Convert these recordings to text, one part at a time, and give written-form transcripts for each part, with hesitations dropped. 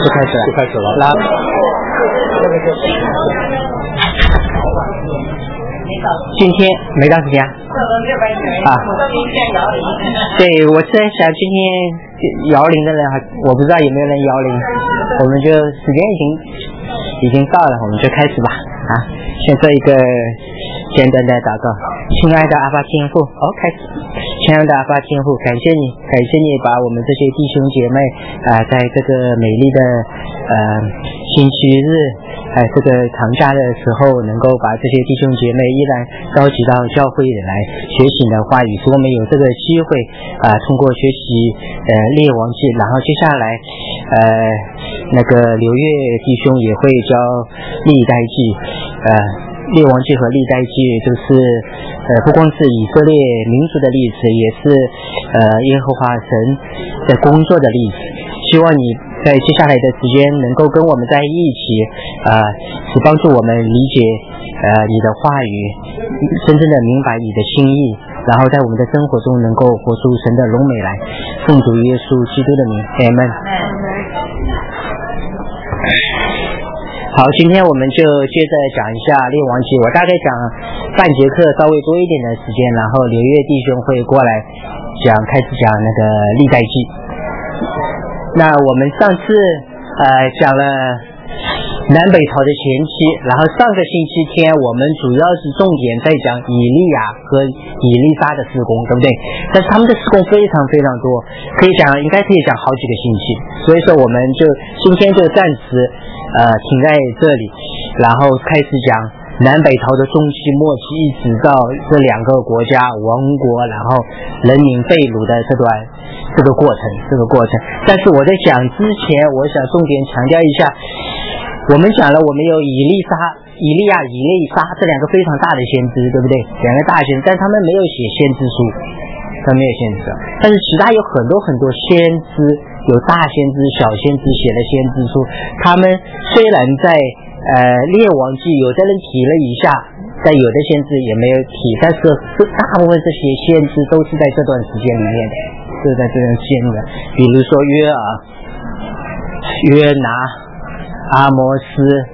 就开始了。来，今天没到时间啊。对，我是在想今天摇铃的人我不知道有没有人摇铃，我们就时间已经到了，我们就开始吧。先做一个简单的祷告。亲爱的阿爸天父，开始。亲爱的阿爸天父，感谢你把我们这些弟兄姐妹在这个美丽的星期日这个长假的时候，能够把这些弟兄姐妹依然召集到教会里来学习的话语，使我们有这个机会通过学习列王记，然后接下来那个刘月弟兄也会教历代记列王记和历代记，就是不光是以色列民族的历史，也是耶和华神的工作的历史。希望你在接下来的时间能够跟我们在一起是帮助我们理解你的话语，真正的明白你的心意，然后在我们的生活中能够活出神的荣美来。奉主耶稣基督的名，阿们。好，今天我们就接着讲一下列王记，我大概讲半节课，稍微多一点的时间，然后刘月弟兄会过来开始讲那个历代记。那我们上次讲了南北朝的前期，然后上个星期天我们主要是重点在讲以利亚和以利沙的事工，对不对？但是他们的事工非常非常多，应该可以讲好几个星期，所以说我们就今天就暂时停在这里，然后开始讲南北朝的中期末期，一直到这两个国家亡国，然后人民被掳的这个过程。但是我在讲之前，我想重点强调一下，我们讲了我们有以利亚、以利沙这两个非常大的先知，对不对？两个大先知，但他们没有写先知书，但是其他有很多很多先知，有大先知、小先知写的先知书，他们虽然在列王记有的人提了一下，但有的先知也没有提，但是大部分这些先知都是在这段时间里面的，比如说约拿、阿摩斯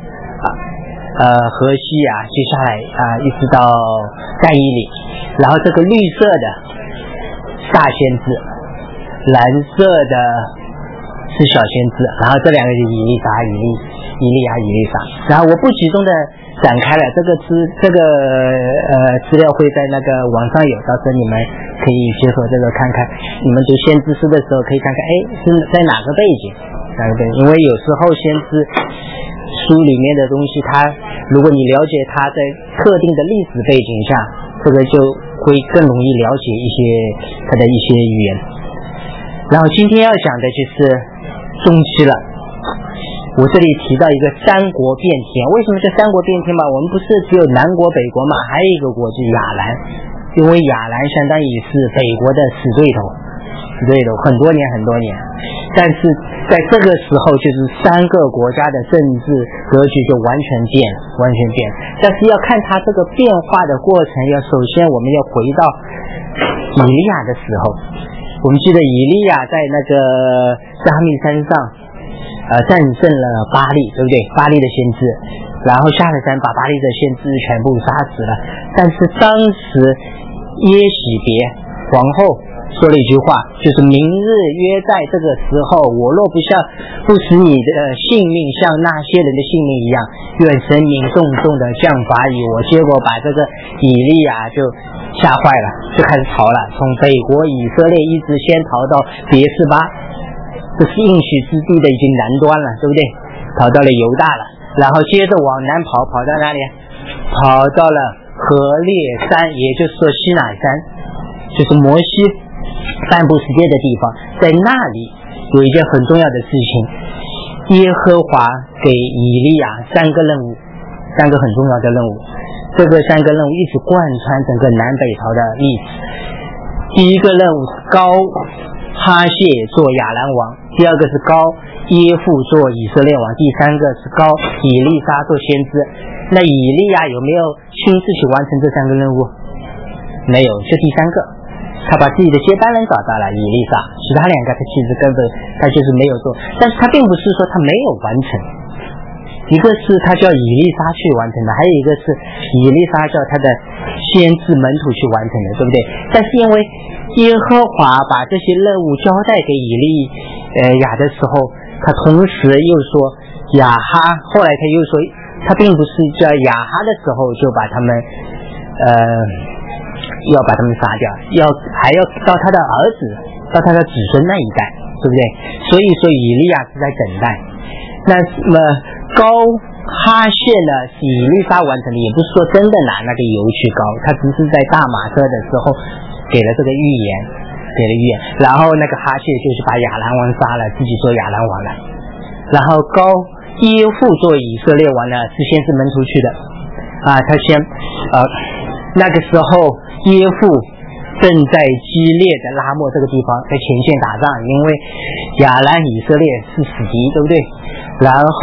何西亚，接下来一直到但以理，然后这个绿色的大先知，蓝色的是小先知，然后这两个是以利沙、以利亚、以利沙。然后我不集中的展开了，这个资料会在那个网上有，到时候你们可以结合这个看看。你们读先知书的时候可以看看，是在哪个背景，因为有时候先知书里面的东西，如果你了解它在特定的历史背景下，这个就会更容易了解一些它的一些语言。然后今天要讲的就是中期了。我这里提到一个三国变天，为什么叫三国变天嘛？我们不是只有南国北国嘛，还有一个国就是亚兰，因为亚兰相当于是北国的死对头很多年，但是在这个时候就是三个国家的政治格局就完全变了。但是要看它这个变化的过程，首先我们要回到以利亚的时候。我们记得以利亚在那个加密山上战胜了巴利，对不对？巴利的先知，然后下了山把巴利的先知全部杀死了。但是当时耶喜别皇后说了一句话，就是明日约在这个时候，我若不使你的性命像那些人的性命一样，愿神明重重的降罚于我。结果把这个以利亚就吓坏了，就开始逃了，从北国以色列一直先逃到别是巴，这是应许之地的已经南端了，对不对？逃到了犹大了，然后接着往南跑到哪里？跑到了何烈山，也就是说西乃山，就是摩西颁布十诫的地方。在那里有一件很重要的事情，耶和华给以利亚三个任务，三个很重要的任务。这个三个任务一直贯穿整个南北朝的历史。第一个任务是高哈谢做亚兰王，第二个是高耶夫做以色列王，第三个是高以利沙做先知。那以利亚有没有亲自去完成这三个任务？没有，是第三个。 他把自己的接班人找到了以利沙，其他两个他其实根本他就是没有做，但是他并不是说他没有完成，一个是他叫以利沙去完成的，还有一个是以利沙叫他的先知门徒去完成的，对不对？但是因为耶和华把这些任务交代给以利亚的时候，他同时又说亚哈，后来他又说他并不是叫亚哈的时候就把他们要把他们杀掉，还要到他的儿子到他的子孙那一代，对不对？所以说以利亚是在等待。那么高哈谢呢是以利沙完成的，也不是说真的拿那个油去高，他只是在大马色的时候给了这个预言，然后那个哈谢就是把亚兰王杀了，自己做亚兰王了。然后高耶户做以色列王呢是先知门徒去的他先那个时候耶户正在激烈的拉末这个地方在前线打仗，因为亚兰以色列是死敌，对不对？然后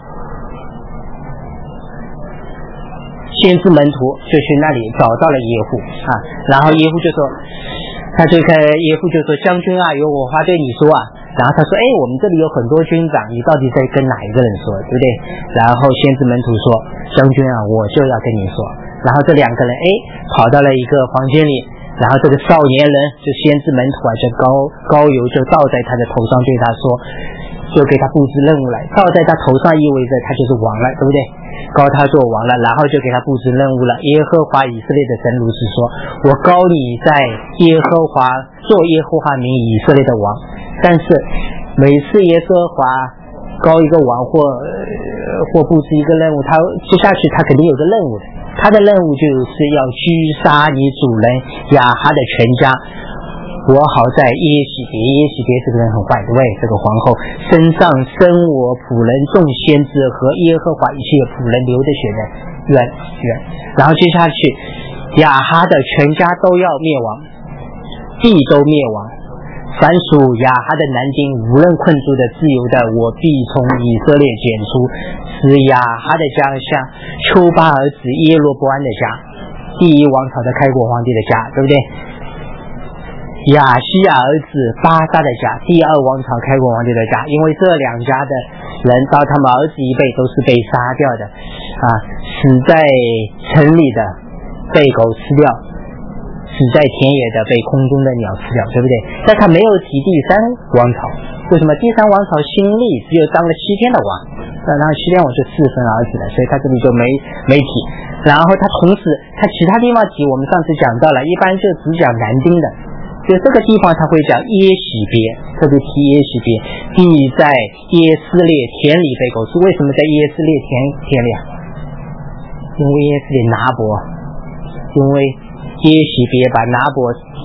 先知门徒就去那里找到了耶户然后耶户就说耶户就说将军有我话对你说然后他说我们这里有很多军长，你到底在跟哪一个人说，对不对？然后先知门徒说将军我就要跟你说。然后这两个人跑到了一个房间里，然后这个少年人就先知门徒就高油就倒在他的头上，对他说，就给他布置任务了。倒在他头上意味着他就是王了，对不对？高他做王了，然后就给他布置任务了。耶和华以色列的神如是说，我高你在耶和华做耶和华名以色列的王。但是每次耶和华高一个王或布置一个任务，他接下去他肯定有个任务的，他的任务就是要狙杀你主人亚哈的全家。我好在耶喜别这个人很坏，对不对？这个皇后身上生我仆人众先知和耶和华一切仆人流的血的冤。然后接下去亚哈的全家都要灭亡，地都灭亡，凡属亚哈的男丁无论困住的自由的，我必从以色列剪出，使亚哈的家像丘巴儿子耶罗波安的家，第一王朝的开国皇帝的家，对不对？亚西亚儿子巴萨的家，第二王朝开国皇帝的家。因为这两家的人到他们儿子一辈都是被杀掉的死在城里的被狗吃掉，死在田野的被空中的鸟吃掉，对不对？但他没有提第三王朝，为什么？第三王朝新立只有当了7天的王，然后7天王是4分儿子的，所以他这里就没提。然后他同时他其他地方提，我们上次讲到了，一般就只讲男丁的，就这个地方他会讲耶喜别，特别提耶喜别，地在耶斯列田里被狗吃。为什么在耶斯列田里因为耶斯列拿伯，因为耶喜别把拿伯，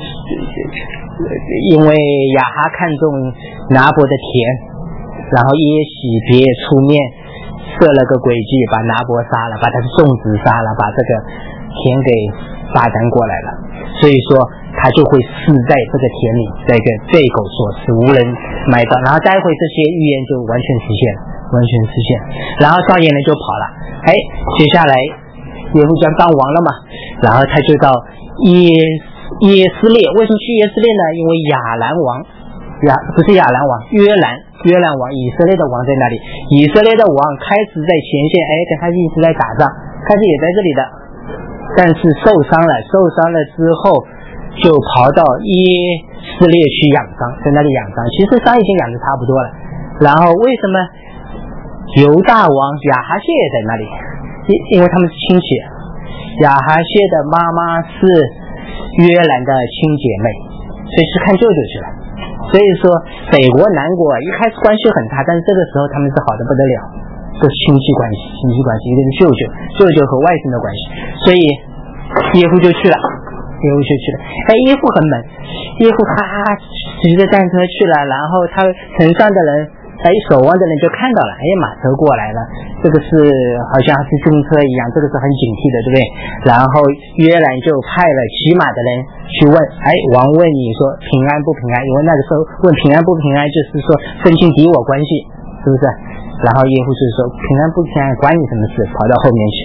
因为亚哈看中拿伯的田，然后耶喜别出面设了个诡计，把拿伯杀了，把他的众子杀了，把这个田给发展过来了。所以说他就会死在这个田里，这个被狗所吃，无人埋葬。然后待会这些预言就完全实现。然后少年人就跑了。接下来耶户将当王了嘛，然后他就到耶斯列。为什么去耶斯列呢？因为亚兰王不是亚兰王，约兰王，以色列的王在那里。以色列的王开始在前线，跟他一直在打仗，开始也在这里的，但是受伤了之后就跑到耶斯列去养伤，在那里养伤。其实伤已经养得差不多了。然后为什么犹大王亚哈谢也在那里？因为他们是亲戚，亚哈谢的妈妈是约兰的亲姐妹，所以是看舅舅去了。所以说北国南国一开始关系很差，但是这个时候他们是好的不得了，这是亲戚关系，一个是舅舅和外甥的关系。所以耶户就去了。耶户很猛，耶户他骑着战车去了，然后他城上的人守望的人就看到了，马车过来了，这个是好像是军车一样，这个是很警惕的，对不对？然后约兰就派了骑马的人去问，王问你说平安不平安？因为那个时候问平安不平安就是说分清敌我关系，是不是？然后耶户就说平安不平安关你什么事？跑到后面去，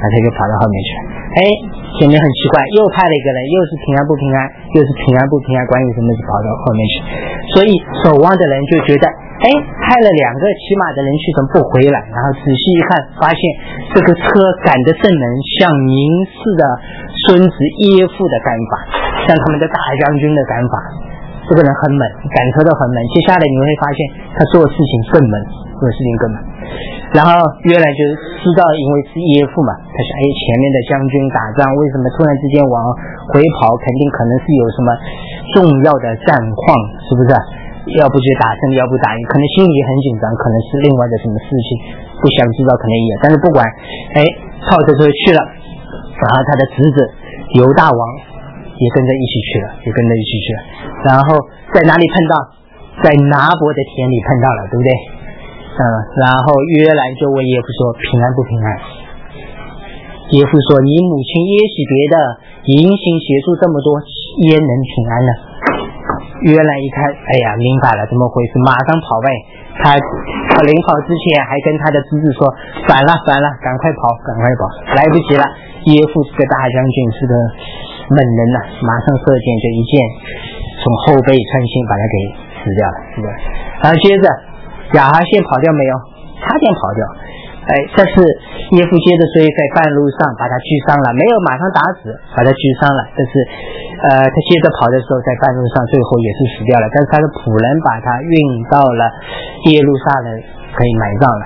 他就跑到后面去了。前面很奇怪，又派了一个人，又是平安不平安，又是平安不平安，关于什么就跑到后面去。所以守望的人就觉得，派了2个骑马的人去，怎么不回来？然后仔细一看，发现这个车赶得正门，像明氏的孙子耶夫的赶法，像他们的大将军的赶法。这个人很猛，赶车都很猛。接下来你会发现他做事情更猛，做事情更猛。然后约兰就知道，因为是耶夫嘛，他想前面的将军打仗，为什么突然之间往回跑？肯定可能是有什么重要的战况，是不是？要不就打胜，要不打赢，可能心里很紧张，可能是另外的什么事情，不想知道可能也。但是不管，套着车去了。然后他的侄子犹大王也跟着一起去了，然后在哪里碰到？在拿伯的田里碰到了，对不对？然后约兰就问耶夫说：“平安不平安？”耶夫说：“你母亲耶洗别的淫行邪术这么多，焉能平安呢？”约兰一看，明白了，怎么回事？马上跑外。他临跑之前还跟他的侄子说：“反了，赶快跑，来不及了。”耶夫是个大将军，是个猛人呐，马上射箭就一箭从后背穿心把他给死掉了，是吧？然后接着亚哈谢跑掉没有？差点跑掉。但是耶夫接着追，在半路上把他击伤了，没有马上打死，把他击伤了。但是他接着跑的时候，在半路上最后也是死掉了。但是他的仆人把他运到了耶路撒冷，可以埋葬了。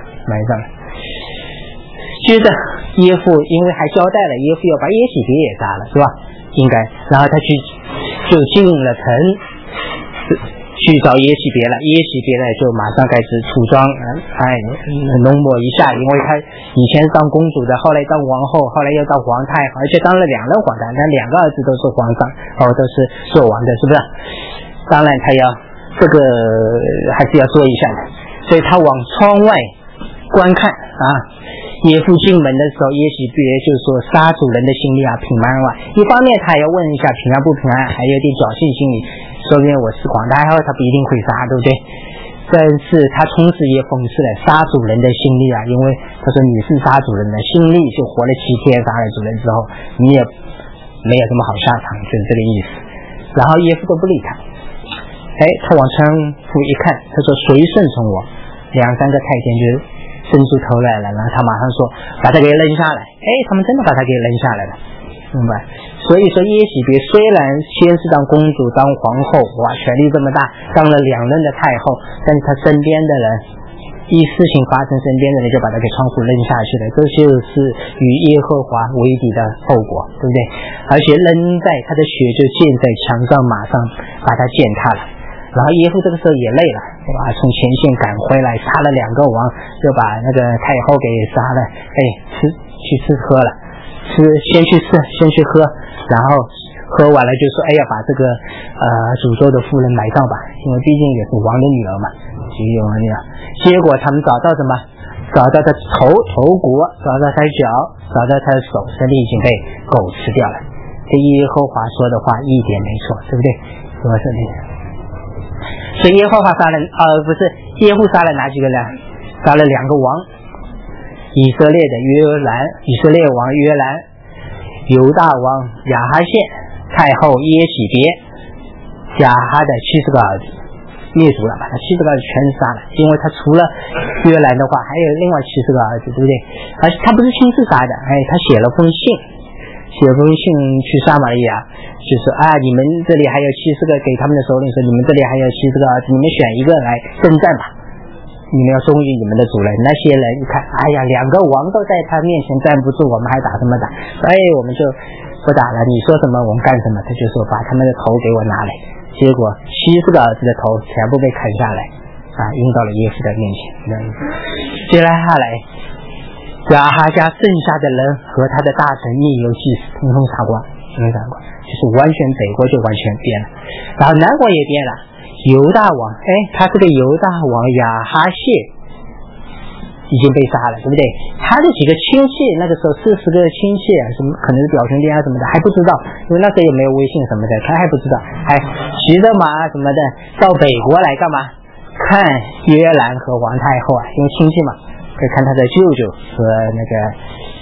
接着耶夫因为还交代了，耶夫要把耶洗别也杀了，是吧？应该。然后他就进了城去找耶洗别了。耶洗别呢就马上开始涂装，浓抹一下，因为他以前当公主的，后来当王后，后来又当皇太后，而且当了2任皇太，但2个儿子都是皇上，都是做王的，是不是？当然他要这个还是要说一下的，所以他往窗外观看耶夫进门的时候，耶洗别就说：“杀主人的心里平安啊！”一方面他要问一下平安不平安，还有点侥幸心理，说不定我是皇太后，他不一定会杀，对不对？但是他同时也讽刺了杀主人的心力因为他说你是杀主人的心力，就活了7天，杀了主人之后你也没有什么好下场，就是这个意思。然后耶夫都不理他。他往窗户一看，他说：“谁顺从我？”2、3个太监就伸出头来了，然后他马上说：“把他给扔下来。”他们真的把他给扔下来了，明白？所以说耶洗别虽然先是当公主当皇后，权力这么大，当了2任的太后，但是他身边的人一事情发生，身边的人就把他给窗户扔下去了，这就是与耶和华为敌的后果，对不对？而且扔在他的血就溅在墙上，马上把他践踏了。然后耶夫这个时候也累了，对吧？从前线赶回来，杀了2个王，就把那个太后给杀了。去吃喝了，先去喝，然后喝完了就说：“把这个诅咒的妇人埋葬吧，因为毕竟也是王的女儿嘛。”结果他们找到什么？找到他头骨，找到他脚，找到他的手，身体已经被狗吃掉了。这耶和华说的话一点没错，对不对？是吧？所以耶和华杀了耶户杀了哪几个人？杀了2个王，以色列的以色列王约兰，犹大王亚哈谢，太后耶洗别，亚哈的70个儿子灭族了，把他70个儿子全杀了。因为他除了约兰的话，还有另外70个儿子，对不对？而且他不是亲自杀的，他写了封信去撒玛利亚，就说你们这里还有70个，给他们的首领说，你们这里还有70个儿子，你们选一个来征战吧，你们要忠于你们的主人。那些人一看2个王都在他面前站不住，我们还打什么打？我们就不打了，你说什么我们干什么。他就说把他们的头给我拿来，结果70个儿子的头全部被砍下来扔到了耶稣的面前。接下来亚哈家剩下的人和他的大臣密游祭司通通杀光，就是完全北国就完全变了。然后南国也变了，犹大王他这个犹大王亚哈谢已经被杀了，对不对？他的几个亲戚那个时候40个亲戚什么可能是表兄弟什么的还不知道，因为那时候也没有微信什么的，他还不知道，还骑着马什么的到北国来干嘛？看约兰和王太后因为亲戚嘛，可以看他的舅舅和那个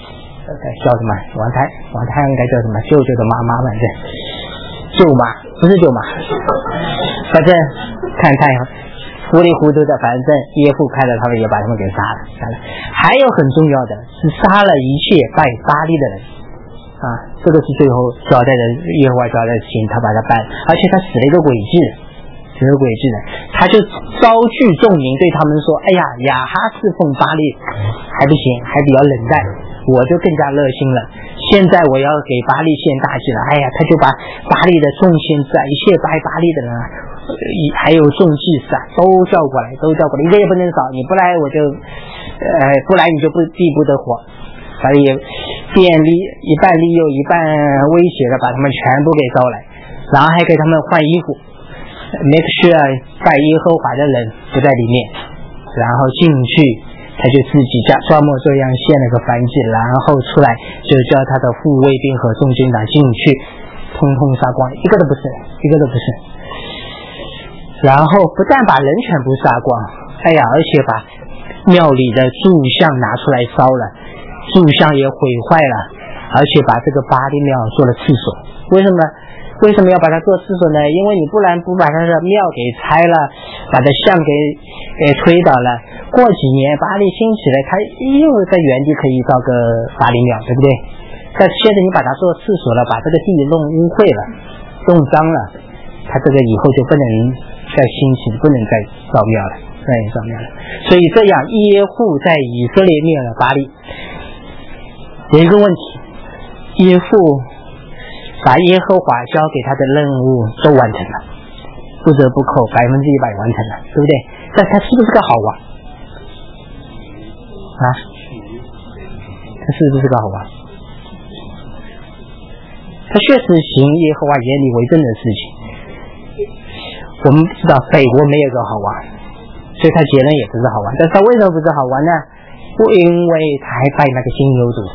叫什么王太应该叫什么舅舅的妈妈反正舅妈不是舅妈，反正看糊里糊涂的，反正耶户看了他们也把他们给杀了。还有很重要的是杀了一切拜巴力的人啊，这个是最后交代的耶和华交代的事情，他把他办，而且他使了一个诡计，他就招聚众民对他们说：哎呀，亚哈侍奉巴力还不行，还比较冷淡，我就更加热心了。现在我要给巴力献大祭了。哎呀，他就把巴力的众先知一切拜巴力的人还有众祭司都叫过来，一个也不能少，你不来我就不来你就必不得活。所以一半利诱一半威胁的把他们全部给招来，然后还给他们换衣服，make sure 拜耶和华的人不在里面，然后进去他就自己装模作样献了个燔祭，然后出来就叫他的护卫兵和众军长进去，通通杀光，一个都不剩。然后不但把人全部杀光，哎呀，而且把庙里的柱像拿出来烧了，柱像也毁坏了，而且把这个巴力庙做了厕所。为什么要把它做厕所呢？因为你不把它的庙给拆了，把它像给推倒了，过几年巴力兴起来，它又在原地可以造个巴力庙，对不对？但现在你把它做厕所了，把这个地弄污秽了，弄脏了，它这个以后就不能再兴起，不能再造庙了。所以这样耶户在以色列灭了巴力。有一个问题，耶户把耶和华交给他的任务都完成了，不折不扣100%完成了，对不对？但他是不是个好王啊？他是不是个好王？他确实行耶和华眼里为正的事情。我们知道北国没有个好王，所以他结论也不是好王。但是他为什么不是好王呢？因为他还拜那个金牛犊。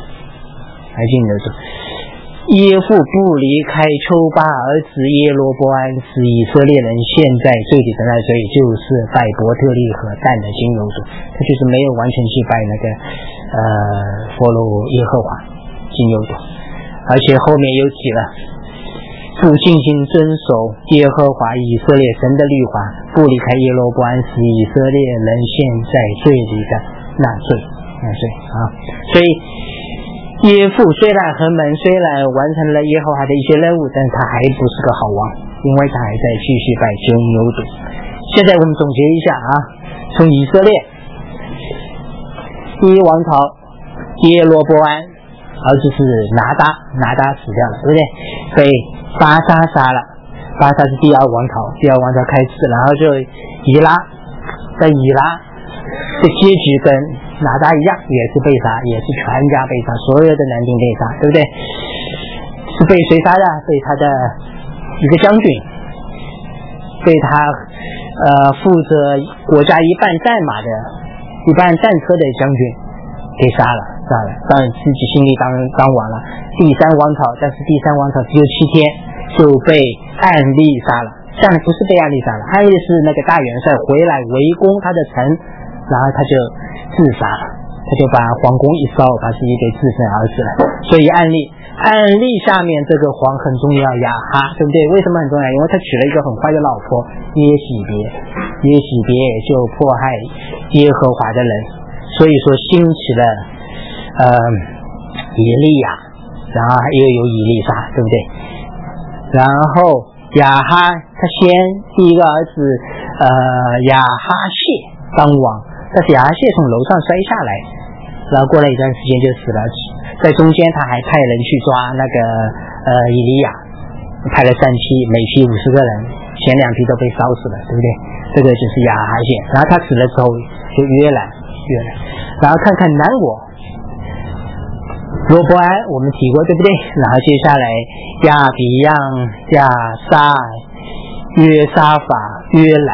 耶户不离开丘巴儿子耶罗波安，是以色列人现在最底的那罪，就是拜伯特利和但的金牛犊，他就是没有完全去拜那个佛罗耶和华金牛犊，而且后面又提了不尽心遵守耶和华以色列神的律法，不离开耶罗波安，是以色列人现在罪里的那罪啊。所以耶户虽然很猛，虽然完成了耶和华的一些任务，但他还不是个好王，因为他还在继续拜金牛犊。现在我们总结一下啊，从以色列第一王朝耶罗波安儿子是拿达死掉了，对不对？被巴沙杀了，巴沙是第二王朝开始，然后就以拉的结局跟拿达一样，也是被杀，也是全家被杀，所有的男丁被杀，对不对？是被谁杀的？被他的一个将军，被他负责国家一半战车的将军给杀了，当然自己心里当王了。第三王朝，但是第三王朝只有7天就被暗利杀了，但不是被暗利杀了，暗利是那个大元帅回来围攻他的城，然后他就自杀了，他就把皇宫一烧，把自己给自焚而死了。所以暗利下面这个皇很重要，亚哈，对不对？为什么很重要？因为他娶了一个很坏的老婆耶喜别就迫害耶和华的人，所以说兴起了以利亚，然后又有以利沙，对不对？然后亚哈他先第一个儿子亚哈谢当王，但是亚哈谢从楼上摔下来，然后过了一段时间就死了。在中间他还派人去抓那个以利亚，派了3批，每批50个人，前2批都被烧死了，对不对？这个就是亚哈谢。然后他死了之后就约兰，然后看看南国罗伯安我们提过，对不对？然后接下来亚比样、亚撒、约沙法、约兰，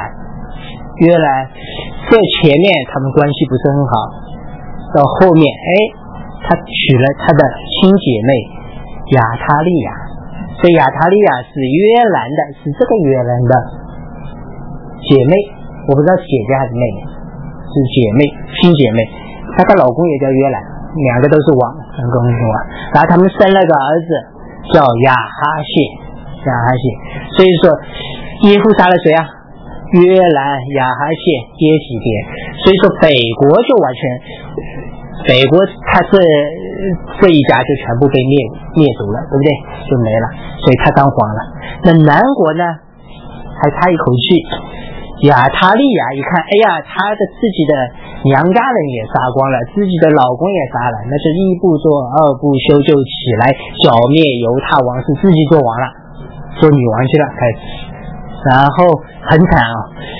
这前面他们关系不是很好，到后面他娶了他的亲姐妹亚他利亚，所以亚他利亚是约兰的，是这个约兰的姐妹，我不知道是姐姐还是妹妹，是姐妹，亲姐妹，她的老公也叫约兰，2个都是王。 然后他们生了个儿子叫亚哈谢，所以说耶夫杀了谁啊？约兰、亚哈谢、耶洗别，所以说北国就完全，北国他这一家就全部被灭族了，对不对？就没了，所以他当皇了。那南国呢，还差一口气，亚他利亚一看，哎呀，他的自己的娘家人也杀光了，自己的老公也杀了，那是一不做二不休，就起来剿灭犹太王室，自己做王了，做女王去了，开始。然后很惨啊，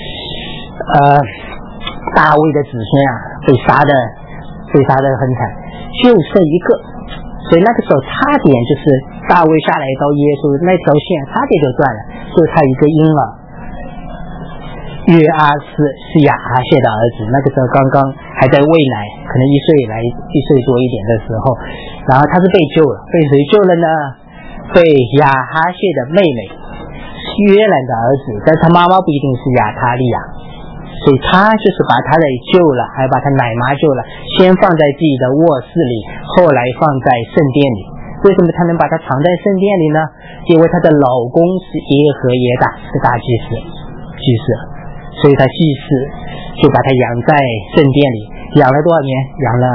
大卫的子孙啊被杀的很惨，就剩一个，所以那个时候差点就是大卫下来到耶稣那条线差点就断了，就他一个婴儿约阿斯是亚哈谢的儿子，那个时候刚刚还在喂奶，可能1岁多一点的时候，然后他是被救了，被谁救了呢？被亚哈谢的妹妹约兰的儿子，但他妈妈不一定是亚他利亚，所以他就是把他的救了，还把他奶妈救了，先放在自己的卧室里，后来放在圣殿里。为什么他能把他藏在圣殿里呢？因为他的老公是耶和耶大，是大祭司，所以他祭司就把他养在圣殿里，养了多少年？养了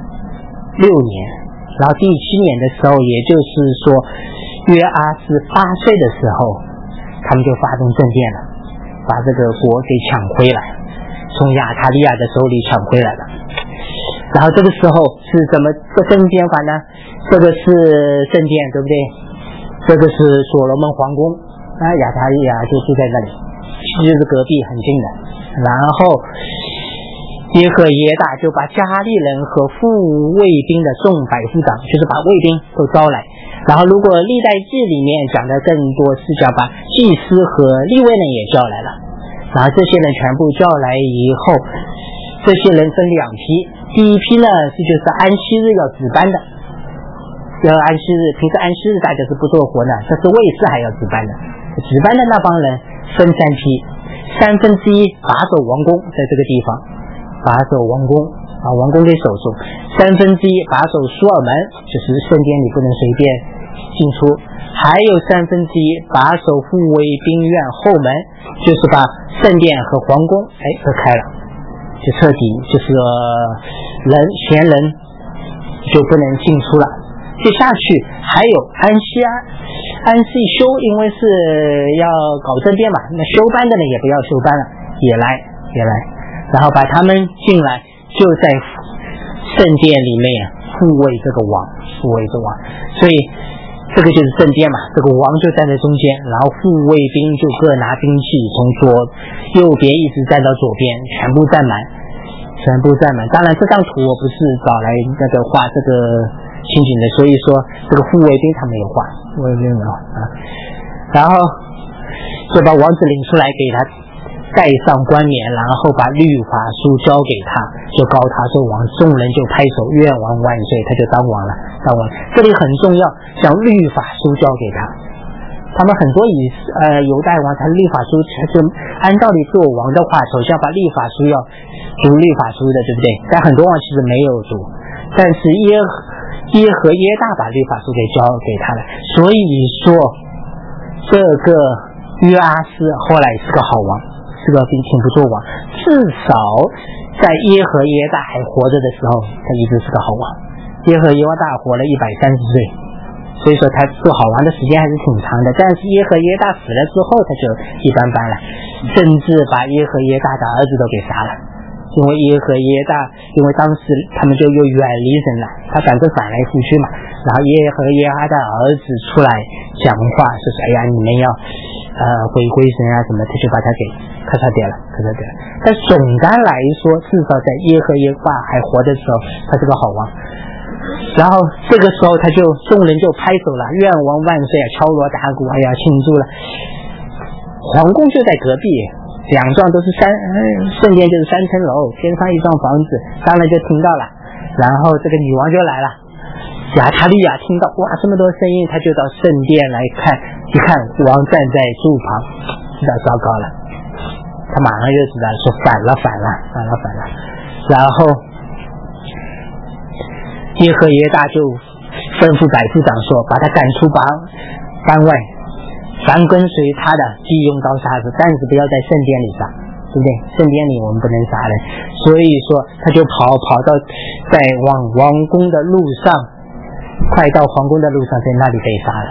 6年。然后第7年的时候，也就是说约阿斯8岁的时候，他们就发动政变了，把这个国给抢回来，从亚他利亚的手里抢回来了。然后这个时候是怎么个政变法呢？这个是圣殿，对不对？这个是所罗门皇宫，亚他利亚就住在那里，就是隔壁很近的。然后耶和耶大就把加利人和副卫兵的众百夫长，就是把卫兵都招来。然后如果历代志里面讲的更多是讲把祭司和利未人也叫来了，然后这些人全部叫来以后，这些人分2批，第一批呢就是安息日要值班的，要安息日，平时安息日大家是不做活的，这是卫士还要值班的，值班的那帮人分3批，1/3把守王宫，在这个地方把守王宫，把王宫给守住，1/3把守苏尔门，就是圣殿里不能随便进出，还有1/3把守护卫兵院后门，就是把圣殿和皇宫隔开了，就彻底就是闲人就不能进出了。接下去还有安息休，因为是要搞政变嘛，那休班的人也不要休班了，也来，然后把他们进来，就在圣殿里面护卫这个王，所以这个就是圣殿嘛，这个王就站在中间，然后护卫兵就各拿兵器，从右边一直站到左边，全部站满。当然这张图我不是找来那个画这个情景的，所以说这个护卫兵他没有画，我也没有啊。然后就把王子领出来，给他盖上冠冕，然后把律法书交给他，就告他做王，众人就拍手，愿王万岁，他就当王了。这里很重要，将律法书交给他。他们很多犹太王，他律法书就按道理做王的话，首先把律法书要读律法书的，对不对？但很多王其实没有读，但是耶和耶大把律法书给交给他了，所以说这个约阿斯后来是个好王，是个挺不错王，至少在耶和耶大还活着的时候，他一直是个好王。耶和耶大活了130岁，所以说他做好王的时间还是挺长的，但是耶和耶大死了之后他就一般般了，甚至把耶和耶大的儿子都给杀了。因为耶和耶大，因为当时他们就又远离神了，他反正反来覆去嘛，然后耶和耶大的儿子出来讲话，说是哎呀你们要回归神啊什么，他就把他给咔嚓掉了。但总的来说，至少在耶和耶大还活的时候，他是个好王。然后这个时候众人就拍手了，愿王万岁啊，敲锣打鼓，哎呀庆祝了。皇宫就在隔壁，2幢都是圣殿就是3层楼，天上一幢房子，当然就听到了。然后这个女王就来了，亚他利亚听到哇这么多声音，他就到圣殿来看，一看王站在柱旁，知道糟糕了，他马上就知道说反了。然后耶和耶大就吩咐百夫长说，把他赶出班外，凡跟随他的即用刀杀死，但是不要在圣殿里杀，对不对？圣殿里我们不能杀人，所以说他就跑到在往王宫的路上，快到皇宫的路上，在那里被杀了。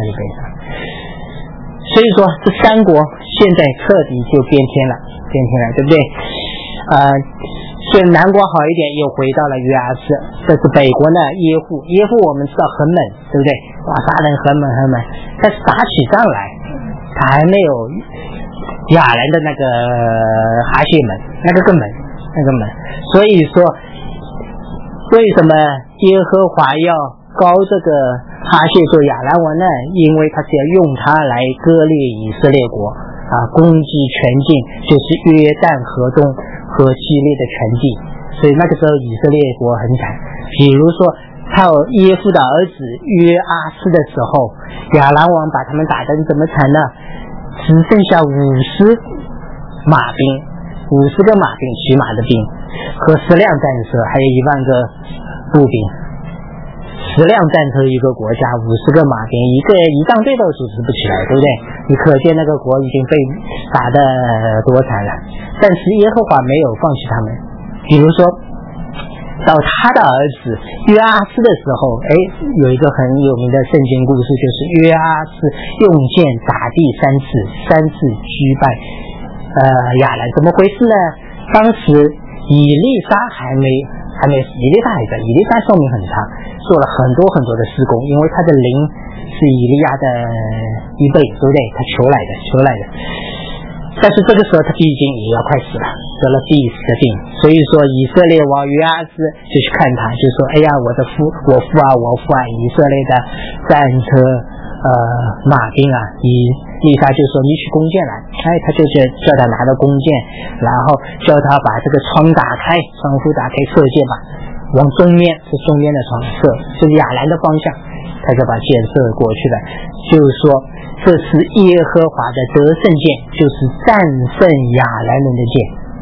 所以说这三国现在彻底就变天了，对不对？所以南国好一点，又回到了约阿斯。这是北国呢，耶户我们知道很猛，对不对？哇，杀人很猛，但是打起仗来，他还没有亚兰的那个哈谢门那个猛。所以说，为什么耶和华要高这个哈谢做亚兰王呢？因为他是要用他来割裂以色列国攻击全境，就是约旦河东和基列的全地。所以那个时候以色列国很惨，比如说他有耶夫的儿子约阿斯的时候，亚兰王把他们打得怎么惨呢？只剩下50个马兵骑马的兵和10辆战车，还有1万个步兵。10辆战车一个国家，50个马兵，一仗队都组织不起来，对不对？你可见那个国已经被打得多惨了。但是耶和华没有放弃他们。比如说到他的儿子约阿斯的时候，有一个很有名的圣经故事，就是约阿斯用剑打地3次击败亚兰。怎么回事呢？当时以利沙还没死，以利沙还在，以利沙寿命很长，做了很多的事工，因为他的灵是以利亚的1倍，对不对？他求来的。但是这个时候他毕竟也要快死了，得了必死的病，所以说以色列王约阿斯就去看他，就说：“哎呀，我父啊，以色列的战车马兵啊！”以利沙就说：“你取弓箭来。”他就叫他拿着弓箭，然后叫他把这个窗户打开，射箭吧，往中面的窗射，就是亚兰的方向，他就把箭射过去了。就是说，这是耶和华的得胜箭，就是战胜亚兰人的箭，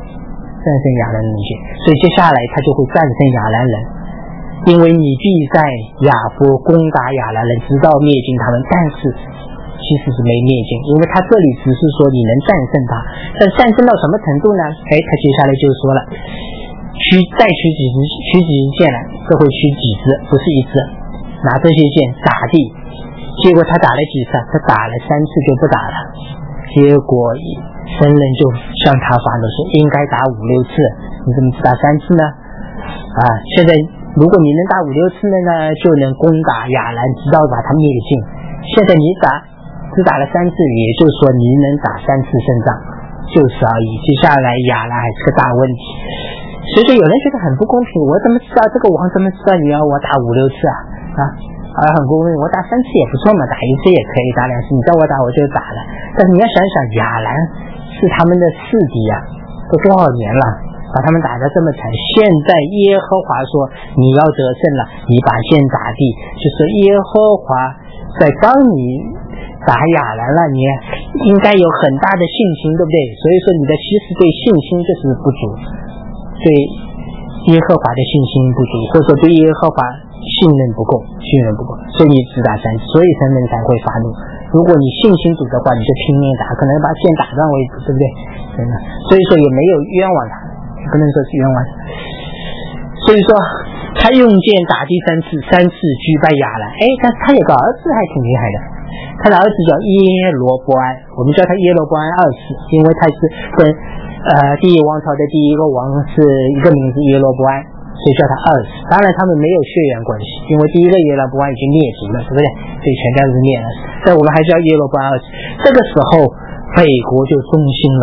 所以接下来他就会战胜亚兰人，因为你必在亚弗攻打亚兰人，直到灭尽他们。但是其实是没灭尽，因为他这里只是说你能战胜他，但战胜到什么程度呢？他接下来就说了，再取几支箭来，这会取几支，不是一支，拿这些箭打地。结果他打了几次？他打了3次就不打了。结果神人就向他发怒说，应该打5-6次，你怎么只打3次呢？现在如果你能打5-6次呢，就能攻打亚兰，直到把他灭尽。现在你只打了3次，也就是说你能打3次胜仗，就是而已。接下来亚兰还是个大问题。所以说有人觉得很不公平，我怎么知道这个王怎么知道你要我打5-6次很公平，我打3次也不错嘛，打1次也可以，打2次，你叫我打我就打了。但是你要想想，亚兰是他们的势敌都多少年了，把他们打得这么惨。现在耶和华说你要得胜了，你把剑打地，就是耶和华在帮你打亚兰了，你应该有很大的信心，对不对？所以说你的其实对信心就是不足，对耶和华的信心不足，或者说对耶和华信任不够，所以你只打3次，所以神人才会发怒。如果你信心足的话，你就拼命打，可能把剑打断为止，对不对？所以说也没有冤枉他，不能说是冤枉他。所以说他用剑打第3次击败亚兰。但是他有个儿子还挺厉害的，他的儿子叫耶罗波安，我们叫他耶罗波安2世，因为他是跟第一王朝的第一个王是一个名字耶罗波安，所以叫他2世。当然他们没有血缘关系，因为第一个耶罗波安已经灭族了，对不对？所以全家是灭了，但我们还是叫耶罗波安2世。这个时候北国就中兴了。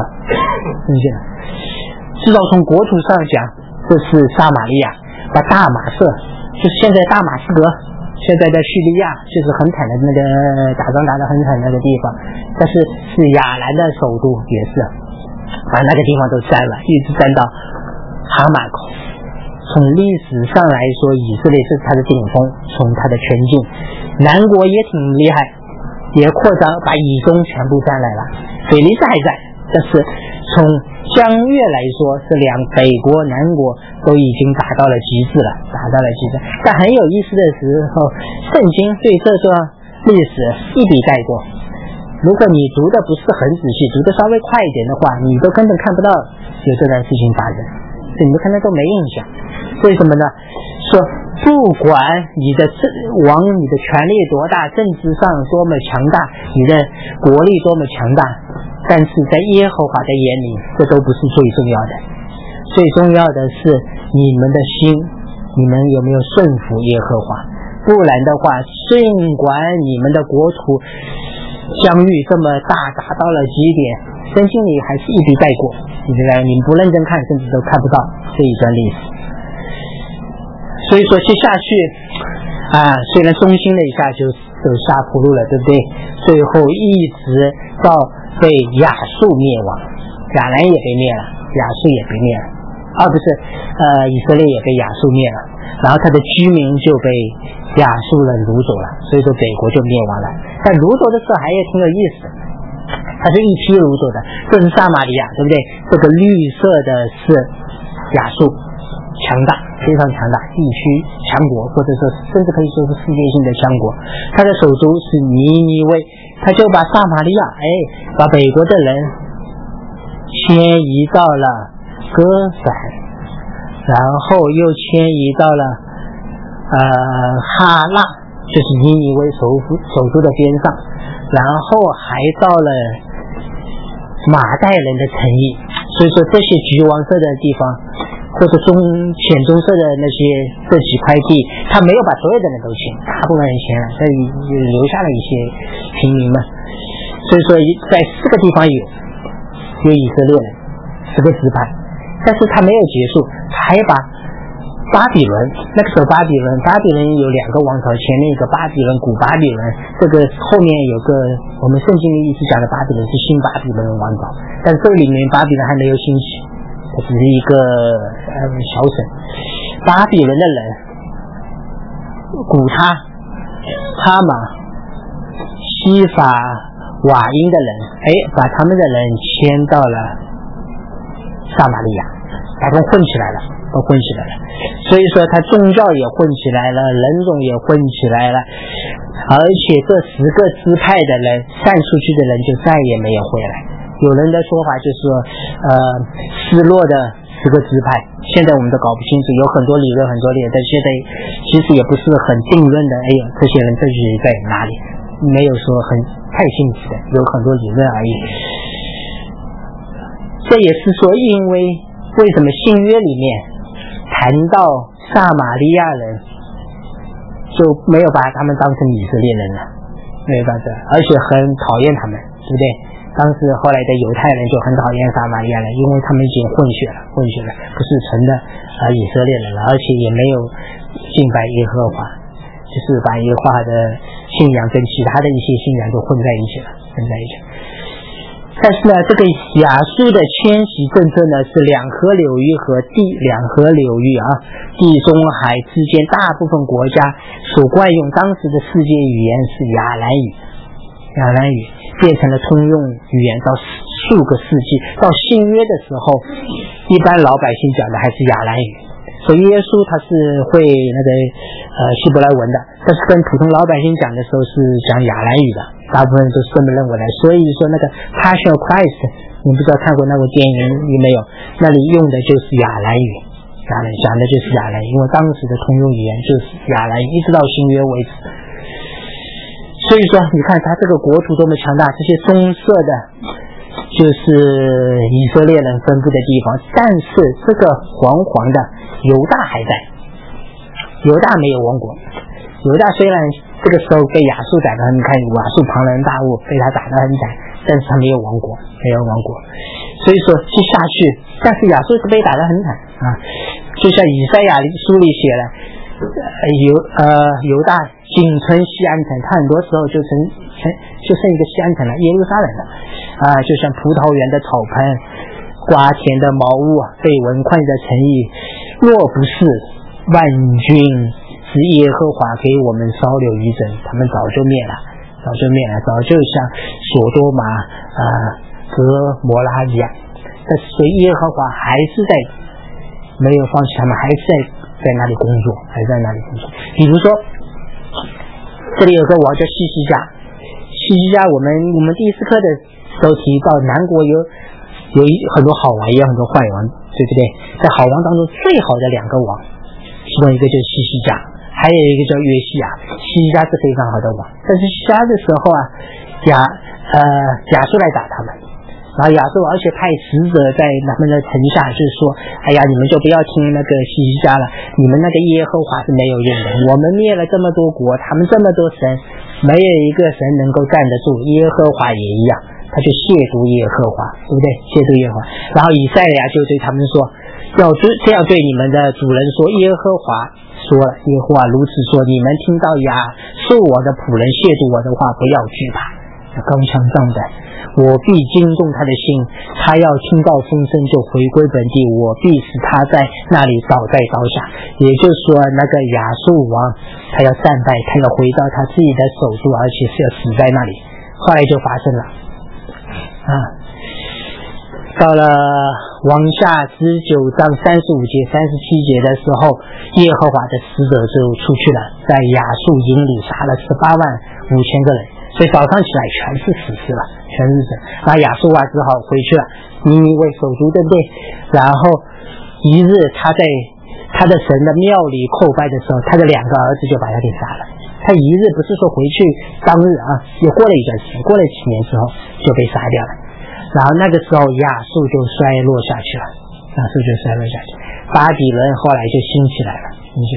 至少从国土上讲，这是撒玛利亚，把大马色，就是现在大马士革，现在的叙利亚，就是很惨的那个打仗打得很惨的那个地方，但是亚兰的首都也是，把那个地方都占了，一直占到哈马口。从历史上来说，以色列是它的顶峰，从它的全境。南国也挺厉害，也扩张，把以东全部占来了。腓力斯还在，但是从疆域来说，是北国南国都已经达到了极致了，但很有意思的时候，圣经对这段历史一笔带过。如果你读的不是很仔细，读的稍微快一点的话，你都根本看不到有这段事情发生，你们看到都没印象。为什么呢？说不管你的你的权力多大，政治上多么强大，你的国力多么强大，但是在耶和华的眼里，这都不是最重要的。最重要的是你们的心，你们有没有顺服耶和华？不然的话，尽管你们的国土疆域这么大，达到了极点，圣经里还是一笔带过。你不认真看，甚至都看不到这一段历史。所以说接下去虽然中心了一下就走下坡路了，对不对？最后一直到被亚述灭亡，亚兰也被灭了，亚述也被灭了，以色列也被亚述灭了，然后他的居民就被亚述人掳走了，所以说北国就灭亡了。但掳走的时候还也挺有意思的，它是一批掳走的，这是撒玛利亚，对不对？这个绿色的是亚述，强大，非常强大，地区强国，或者说甚至可以说是世界性的强国。他的首都是尼尼微，他就把撒玛利亚把北国的人迁移到了歌散，然后又迁移到了哈拉，就是尼尼微首都的边上，然后还到了马代人的城邑。所以说这些橘黄色的地方或者浅棕色的这几块地，他没有把所有的人都迁，大部分人迁了，所以留下了一些平民们。所以说在4个地方有以色列人10个支派，但是他没有结束，他还把巴比伦，那个时候巴比伦有2个王朝，前面一个巴比伦古巴比伦，这个后面有个我们圣经里一直讲的巴比伦是新巴比伦王朝，但这里面巴比伦还没有兴起，它只是一个小省。巴比伦的人古哈马西法瓦因的人把他们的人迁到了撒玛利亚，大家混起来了，所以说他宗教也混起来了，人种也混起来了，而且这10个支派的人散出去的人就再也没有回来。有人的说法就是说失落的10个支派，现在我们都搞不清楚，有很多理论，但现在其实也不是很定论的。这些人这是在哪里？没有说很太清楚的，有很多理论而已。这也是说，因为为什么新约里面谈到撒玛利亚人就没有把他们当成以色列人了，没有当成，而且很讨厌他们，对不对？当时后来的犹太人就很讨厌撒玛利亚人，因为他们已经混血了，不是纯的以色列人了，而且也没有敬拜耶和华，就是把耶和华的信仰跟其他的一些信仰都混在一起了。但是呢，这个亚述的迁徙政策呢，是两河流域和两河流域地中海之间大部分国家所惯用，当时的世界语言是亚兰语变成了通用语言，到数个世纪，到新约的时候，一般老百姓讲的还是亚兰语。所以耶稣他是会希伯来文的，但是跟普通老百姓讲的时候是讲亚兰语的，大部分都是这么认为的。所以说那个 Passion of Christ， 你不知道看过那个电影有没有？那里用的就是亚兰语，讲的就是亚兰语，因为当时的通用语言就是亚兰语，一直到新约为止。所以说你看他这个国土多么强大，这些棕色的就是以色列人分布的地方，但是这个黄的犹大还在，犹大没有亡国。犹大虽然这个时候被亚述打得很，你看亚述庞然大物，被他打得很惨，但是他没有亡国。所以说接下去，但是亚述是被打得很惨就像以赛亚书里写了，犹大仅存锡安城，他很多时候就剩一个锡安城了，耶路撒冷了就像葡萄园的草盆，瓜田的茅屋，被围困的城邑，若不是万军之耶和华给我们稍留余震，他们早就灭了，早就像索多玛、格摩拉一样。 但是所以耶和华还是在没有放弃他们，还是在那里工作，还是在那里工作。比如说这里有个王叫西西家，我们第4课的时候提到南国有很多好王，也有很多坏王，对不对？在好王当中最好的2个王，其中一个就是西西家，还有一个叫约西亚。西西家是非常好的王，但是西西家的时候啊，亚述来打他们，然后亚述而且派使者在他们的城下，就是说，哎呀，你们就不要听那个西西家了，你们那个耶和华是没有用的，我们灭了这么多国，他们这么多神，没有一个神能够站得住，耶和华也一样，他就亵渎耶和华，对不对？亵渎耶和华。然后以赛亚就对他们说，要这样对你们的主人说，耶和华说了，耶和华如此说，你们听到亚述我的仆人亵渎我的话，不要惧怕，刚强壮胆，我必惊动他的心，他要听到风声就回归本地，我必使他在那里倒在刀下。也就是说，那个亚述王他要战败，他要回到他自己的首都，而且是要死在那里。后来就发生了到了王下19章35节37节的时候，耶和华的使者就出去了，在亚述营里杀了185000个人，所以早上起来全是死尸了，全是死。那亚述只好回去了，尼尼微首都，对不对？然后一日他在他的神的庙里叩拜的时候，他的2个儿子就把他给杀了。他一日不是说回去当日也过了一段时间，过了几年之后就被杀掉了。然后那个时候亚述就衰落下去了，巴比伦后来就兴起来了。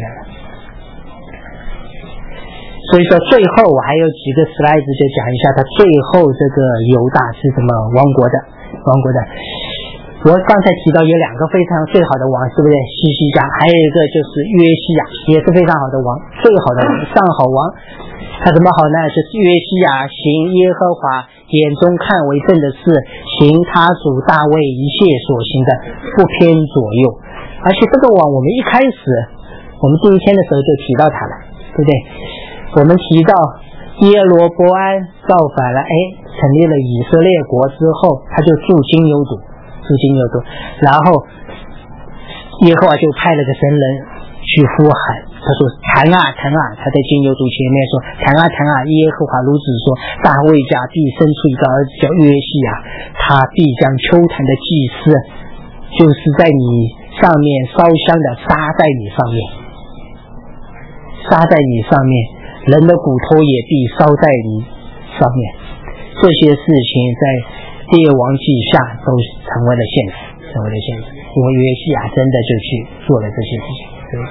所以说最后我还有几个 slide 就讲一下他最后这个犹大是什么亡国的。我刚才提到有2个非常最好的王，对不对？西西家，还有一个就是约西亚，也是非常好的王，最好的王，上好王。他怎么好呢？就是约西亚行耶和华眼中看为正的事，行他主大卫一切所行的，不偏左右。而且这个王我们一开始我们第1天的时候就提到他了，对不对？我们提到耶罗波安造反了，成立了以色列国之后，他就驻金牛犊，然后耶和华就派了个神人去呼喊，他说弹啊，他在金牛犊前面说弹啊，耶和华如此说，大卫家必生出一个儿子叫约西亚，他必将秋坛的祭司，就是在你上面烧香的杀在你上面，人的骨头也必烧在你上面。这些事情在列王记下都成为了现实，因为约西亚真的就去做了这些事情，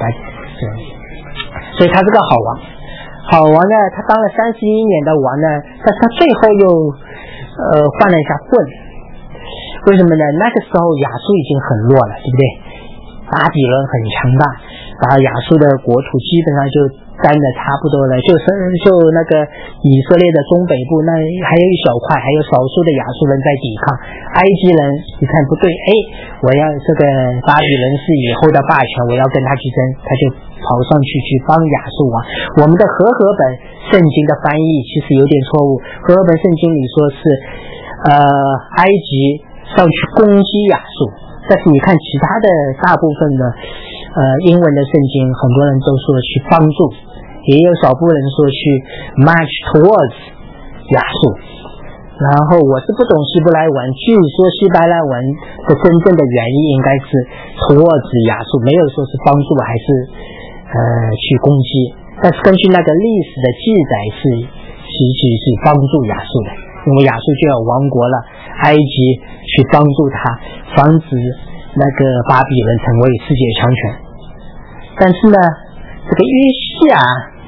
所以他是个好王呢。他当了31年的王呢，但是他最后又犯了一下混。为什么呢？那个时候亚述已经很弱了，对不对？巴比伦很强大，然后亚述的国土基本上就占的差不多了，就那个以色列的中北部，那还有一小块，还有少数的亚述人在抵抗。埃及人一看不对，我要这个巴比伦是以后的霸权，我要跟他去争，他就跑上去帮亚述王。我们的和合本圣经的翻译其实有点错误，和合本圣经里说是埃及上去攻击亚述，但是你看其他的大部分的英文的圣经，很多人都说去帮助，也有少部分人说去 march towards 亚述。然后我是不懂希伯来文，据说希伯来文的真正的原意应该是 towards 亚述，没有说是帮助还是去攻击，但是根据那个历史的记载是帮助亚述的，因为亚述就要亡国了，埃及去帮助他，防止那个巴比伦成为世界强权。但是呢，这个约西亚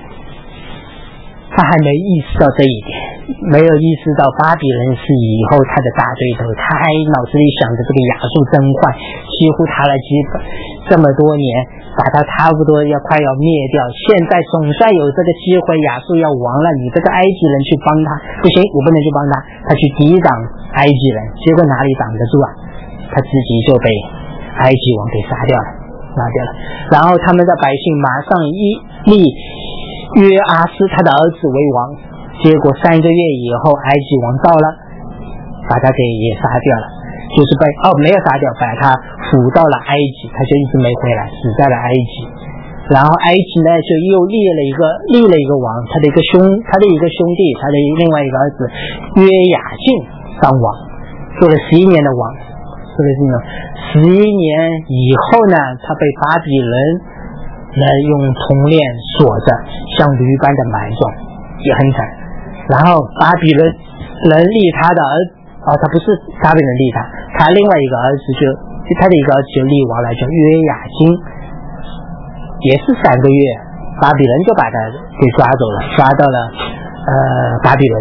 他还没意识到这一点，没有意识到巴比伦是以后他的大对头，他还脑子里想着这个亚述真坏，欺负他了这么多年，把他差不多快要灭掉，现在总算有这个机会，亚述要亡了，你这个埃及人去帮他不行，我不能去帮他，他去抵挡埃及人，结果哪里挡得住啊？他自己就被埃及王给杀掉了。然后他们的百姓马上立约阿斯他的儿子为王，结果3个月以后埃及王到了，把他给也杀掉了。 就是没有杀掉，把他俘到了埃及，他就一直没回来，死在了埃及。然后埃及呢就又立了一个王，他的一个兄弟，他的另外一个儿子约雅敬当王，做了11年的王。做了11年以后呢，他被巴比伦用铜链锁着，像驴般的埋葬，也很惨。然后巴比伦人立他的儿子，他不是巴比伦立他另外一个儿子他的一个儿子就立王了，叫约雅金，也是3个月，巴比伦就把他给抓走了，抓到了巴比伦。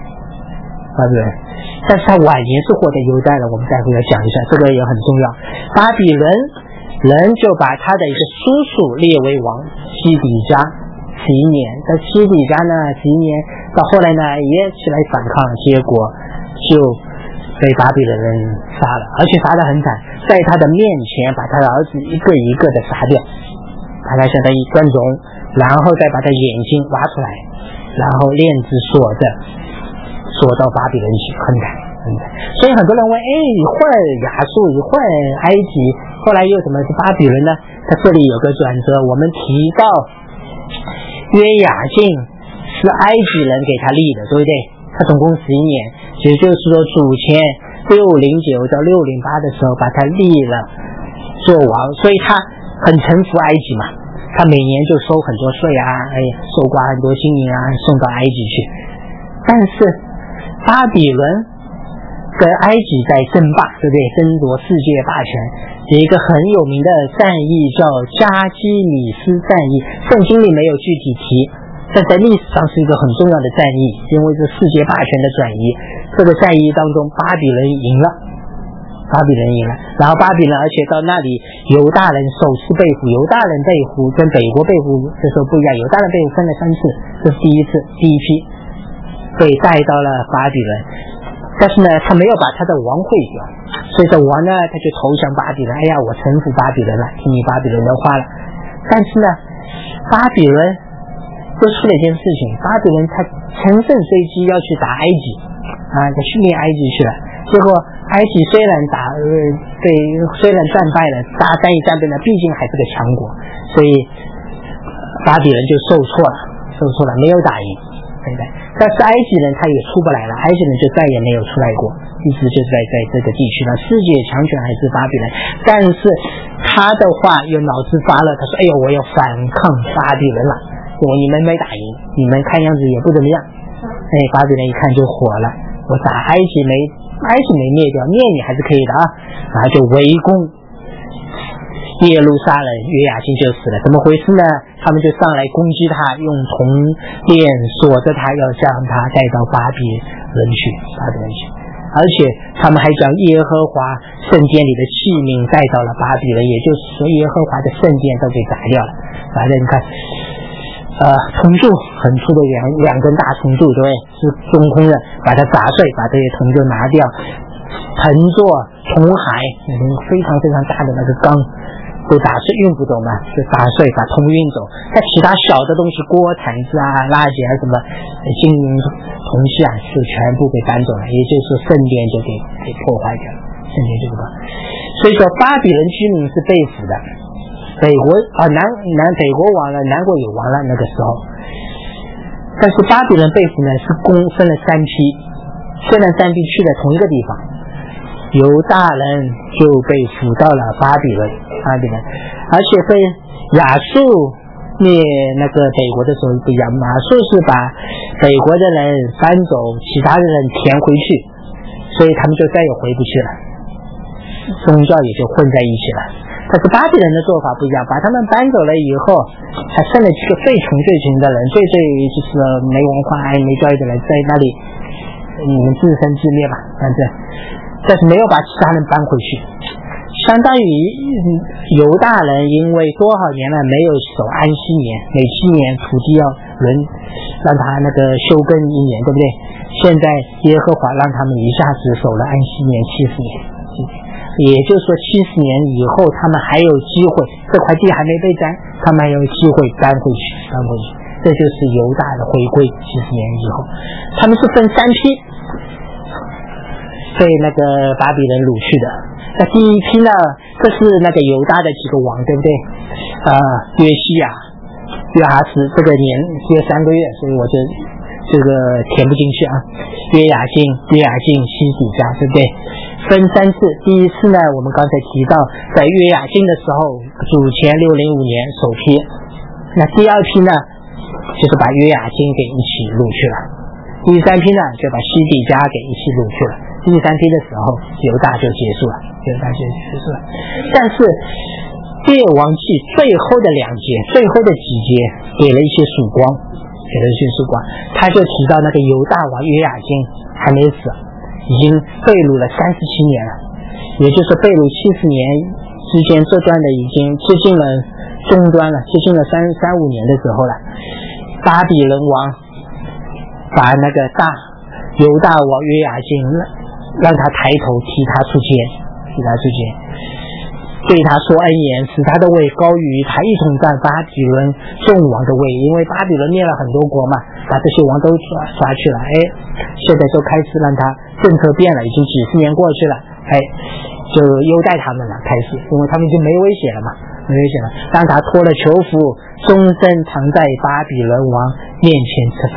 但是他晚年是获得犹太人，我们待会要讲一下，这个也很重要。巴比伦人就把他的一个叔叔列为王，西底家11年，但西底家呢11年到后来呢也起来反抗，结果就被巴比伦人杀了，而且杀得很惨，在他的面前把他的儿子一个一个的杀掉，把他相当于断种，然后再把他眼睛挖出来，然后链子锁到巴比伦去，很惨。所以很多人问，一会儿亚述，一会儿埃及，后来又怎么是巴比伦呢？他这里有个转折，我们提到约雅敬是埃及人给他立的，对不对？他总共11年，也就是说主前609到608的时候把他立了做王，所以他很臣服埃及嘛，他每年就收很多税啊，收刮很多金银啊，送到埃及去。但是巴比伦跟埃及在争霸，对不对？争夺世界霸权，有一个很有名的战役叫加基米斯战役，圣经里没有具体提，但在历史上是一个很重要的战役，因为是世界霸权的转移。这个战役当中巴比伦赢了，然后巴比伦而且到那里犹大人首次被俘，犹大人被俘跟北国被俘这时候不一样，犹大人被俘分了3次，这是第一批被带到了巴比伦，但是呢他没有把他的王废掉，所以这王呢他就投降巴比伦，我臣服巴比伦了，听你巴比伦的话了。但是呢巴比伦就出了一件事情，巴比伦他乘胜追击要去打埃及他训练埃及去了，结果埃及虽然战败了，打3役战败了，毕竟还是个强国，所以巴比伦就受挫了，没有打赢，对不对？但是埃及人他也出不来了，埃及人就再也没有出来过，一直就在这个地区了。世界强权还是巴比伦，但是他的话又脑子发了，他说我要反抗巴比伦了，你们没打赢，你们看样子也不怎么样。巴比伦一看就火了，我打埃及没灭掉，灭你还是可以的然后就围攻耶路撒冷，约雅敬就死了。怎么回事呢？他们就上来攻击他，用铜链锁着他，要将他带到巴比伦去。而且他们还将耶和华圣殿里的器皿带到了巴比伦，也就是说耶和华的圣殿都给砸掉了。反正你看铜柱很粗的两根大铜柱，对不对？是中空的，把它砸碎，把这些铜就拿掉。盆座、铜海，非常非常大的那个缸都打碎，运不走嘛，就打碎，把铜运走。但其他小的东西，锅铲子垃圾什么金银铜器就全部被搬走了，也就是说圣殿就给破坏掉了，圣殿就破坏。所以说巴比伦居民是被俘的。北国北国亡了，南国也亡了那个时候。但是巴比伦被俘呢是分了3批，虽然3批去了同一个地方，犹大人就被俘到了巴比伦，而且被亚述灭那个北国的时候不一样，亚述是把北国的人搬走，其他的人填回去，所以他们就再也回不去了，宗教也就混在一起了。但是巴比伦的做法不一样，把他们搬走了以后，还剩了几个最穷的人，最就是没文化没教育的人，在那里你们自生自灭吧，但是没有把其他人搬回去，相当于犹大人因为多少年了没有守安息年，每7年土地要让他那个休耕1年，对不对？现在耶和华让他们一下子守了安息年70年，也就是说70年以后他们还有机会，这块地还没被占，他们还有机会搬回去，这就是犹大的回归。70年以后他们是分3批， 被那个巴比伦掳去的。那第一批呢，这是那个犹大的几个王，对不对？约西亚、约哈斯，这个年只有3个月，所以我就这个填不进去啊。约雅敬、西底家，对不对？分3次。第一次呢，我们刚才提到，在约雅敬的时候，主前605年首批。那第二批呢，就是把约雅敬给一起掳去了。第3批呢，就把西底家给一起掳去了。第3批的时候，犹大就结束了。但是列王记最后的2节，最后的几节给了一些曙光，他就提到那个犹大王约雅敬还没死，已经被掳了37年了，也就是被掳70年之间，这段的已经接近了终端了，接近了35年的时候了。巴比伦王把那个犹大王约雅敬让他抬头提他出监，对他说恩言，使他的位高于他一统占巴比伦众王的位，因为巴比伦灭了很多国嘛，把这些王都抓去了。现在就开始让他政策变了，已经几十年过去了，就优待他们了，开始，因为他们已经没危险了嘛，让他脱了囚服，终身常在巴比伦王面前吃饭，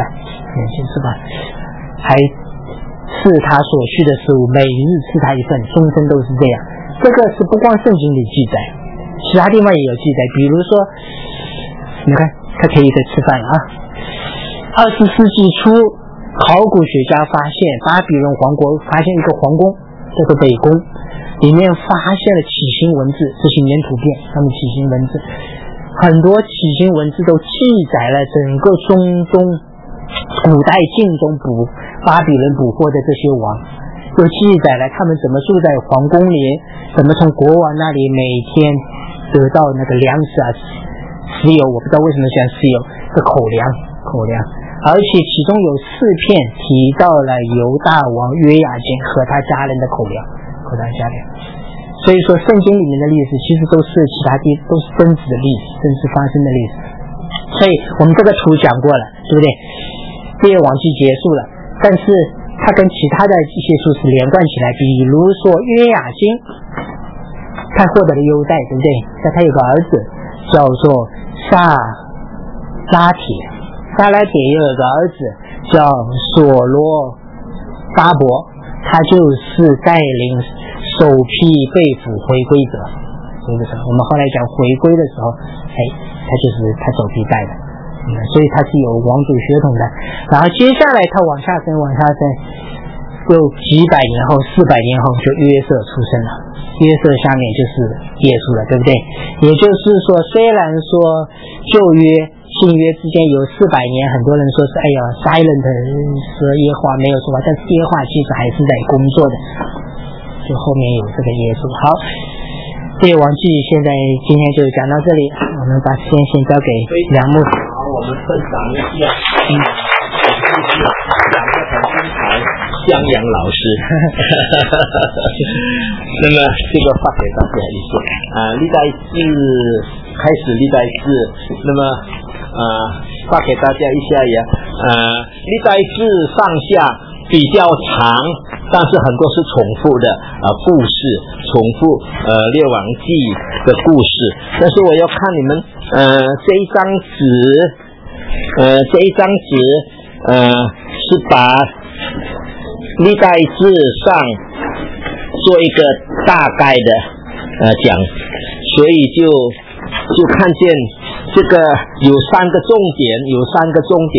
还赐他所需的食物，每日赐他一份，终身都是这样。这个是不光圣经里记载，其他地方也有记载。比如说，你看他可以在吃饭了啊。20世纪初，考古学家发现巴比伦皇国发现一个皇宫，这个北宫，里面发现了楔形文字，这些年图片，他们楔形文字，很多楔形文字都记载了整个中东古代境中巴比伦捕获的这些王，又记载了他们怎么住在皇宫里，怎么从国王那里每天得到那个粮食啊，石油，我不知道为什么选石油，是口粮，而且其中有4篇提到了犹大王约雅敬和他家人的口粮。所以说圣经里面的历史其实都是其他地都是真实的历史，真实发生的历史。所以我们这个图讲过了，对不对？列王记结束了，但是它跟其他的一些书是连贯起来。比如说约雅敬他获得了优待，对不对？但他有个儿子叫做撒拉铁也有个儿子叫所罗巴伯，他就是带领首批被俘回归者。我们后来讲回归的时候，他就是他首批带的，所以他是有王族血统的。然后接下来他往下升，又几百年后400年后就约瑟出生了，约瑟下面就是耶稣了，对不对？也就是说，虽然说旧约新约之间有400年，很多人说是silent， 说耶和华没有说话，但是耶和华其实还是在工作的，就后面有这个耶稣。好，列王记现在今天就讲到这里，我们把时间先交给梁牧。 好，我们分享一下讲得很精彩，向阳老师那么这个发给大家一下历代志开始，历代志那么发给大家一下呀。历代志上下比较长，但是很多是重复的故事，重复列王记的故事。但是我要看你们这一张纸是把历代志上做一个大概的讲，所以就看见这个有3个重点，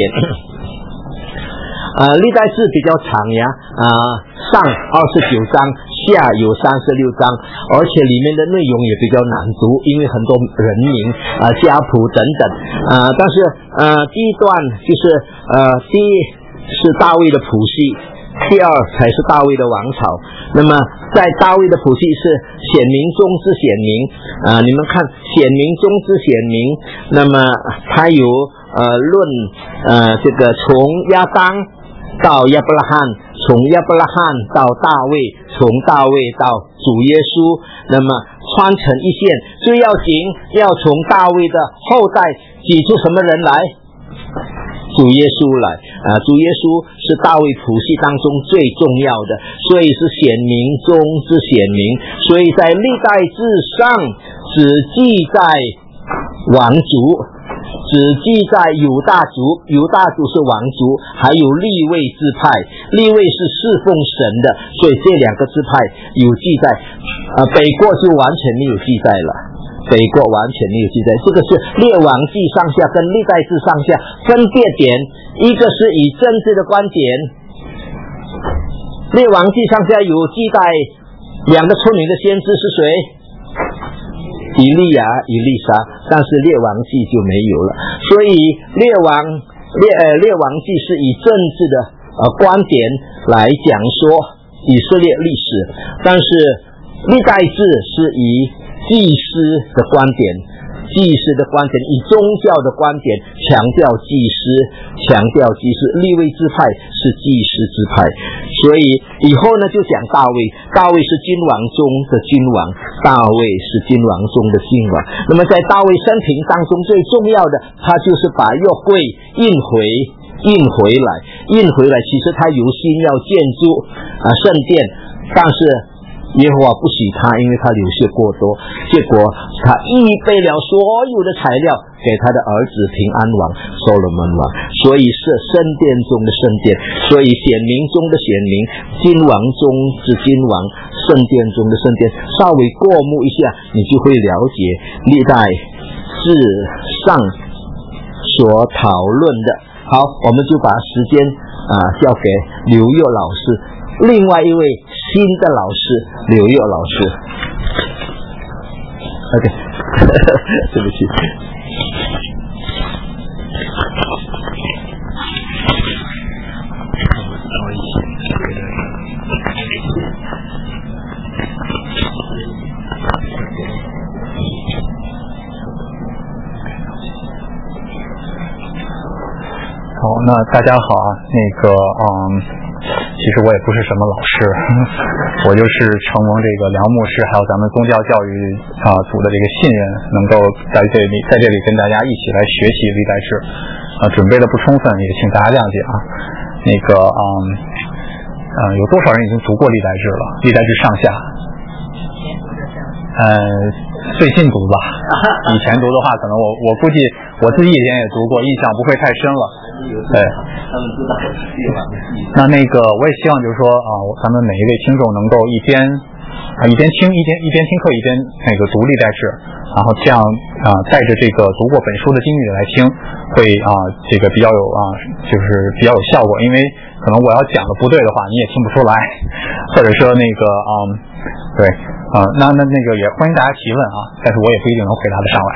历代志比较长呀，上29章，下有36章，而且里面的内容也比较难读，因为很多人名家谱等等。但是第一段就是第一是大卫的谱系，第二才是大卫的王朝。那么在大卫的谱系是显明中之显明，你们看显明中之显明，那么它有论这个从亚当到亚伯拉罕，从亚伯拉罕到大卫，从大卫到主耶稣，那么穿成一线，最要紧要从大卫的后代挤出什么人来？挤主耶稣来主耶稣是大卫谱系当中最重要的，所以是显明中之显明，所以在历代志上只记载王族，只记载犹大族，犹大族是王族，还有利未支派，利未是侍奉神的，所以这两个支派有记载北国就完全没有记载了，北国完全没有记载。这个是列王记上下跟历代志上下分别点，一个是以政治的观点，列王记上下有记载两个出名的先知是谁？以利亚、以利沙，但是列王记就没有了。所以列王记是以政治的观点来讲说以色列历史，但是历代志是以祭司的观点，以宗教的观点强调祭司，利未支派是祭司支派。所以以后呢就讲大卫是君王中的君王，那么在大卫生平当中最重要的，他就是把约柜运回来，其实他有心要建筑圣殿，但是耶和华不许他，因为他流血过多，结果他预备了所有的材料给他的儿子平安王所罗门王，所以是圣殿中的圣殿，所以显明中的显明，君王中之君王，圣殿中的圣殿。稍微过目一下，你就会了解历代志上所讨论的。好，我们就把时间交给刘佑老师，另外一位新的老师刘佑老师。 OK 对不起。 好，那大家好啊，其实我也不是什么老师，我就是承蒙这个梁牧师还有咱们宗教教育组的这个信任，能够在这里跟大家一起来学习历代志，准备的不充分，也请大家谅解啊。有多少人已经读过历代志了？历代志上下？最近读吧，以前读的话，可能我估计我自己以前也读过，印象不会太深了。对，那我也希望就是说咱们每一位听众能够一边听课一边读历代志，然后这样带着这个读过本书的经历来听，会比较有就是比较有效果，因为可能我要讲的不对的话你也听不出来，或者说对那也欢迎大家提问啊，但是我也不一定能回答得上来。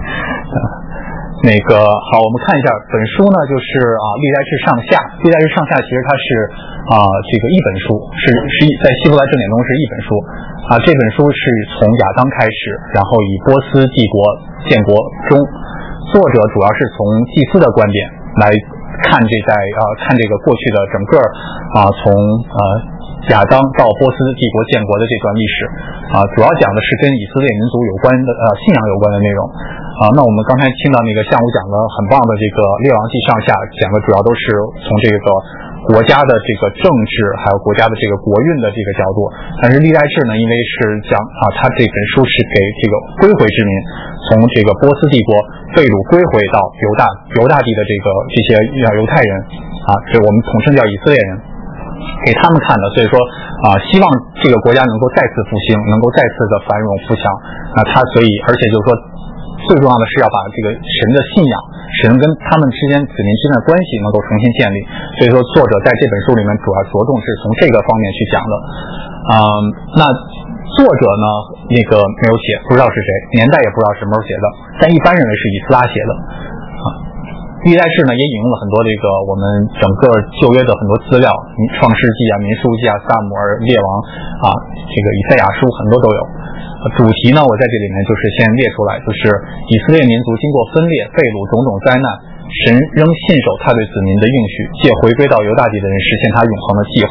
好，我们看一下本书呢，就是历代志上下。历代志上下其实它是这个一本书，是在希伯来正典中是一本书这本书是从亚当开始，然后以波斯帝国建国中，作者主要是从祭司的观点来看这个过去的整个从亚当到波斯帝国建国的这段历史主要讲的是跟以色列民族有关的信仰有关的内容那我们刚才听到项武讲的很棒的这个列王记上下，讲的主要都是从这个国家的这个政治还有国家的这个国运的这个角度，但是历代志呢，因为是讲他这本书是给这个归回之民，从这个波斯帝国被掳归回到犹大地的这些犹太人这我们统称叫以色列人，给他们看的，所以说希望这个国家能够再次复兴，能够再次的繁荣富强而且就是说最重要的是要把这个神的信仰，神跟他们之间子民之间的关系能够重新建立，所以说作者在这本书里面主要着重是从这个方面去讲的那作者呢没有写，不知道是谁，年代也不知道什么时候写的，但一般认为是以斯拉写的历代志呢也引用了很多我们整个旧约的很多资料，创世纪民数记撒母耳、列王以赛亚书很多都有。主题呢我在这里面就是先列出来，就是以色列民族经过分裂被掳种种灾难，神仍信守他对子民的应许，借回归到犹大地的人实现他永恒的计划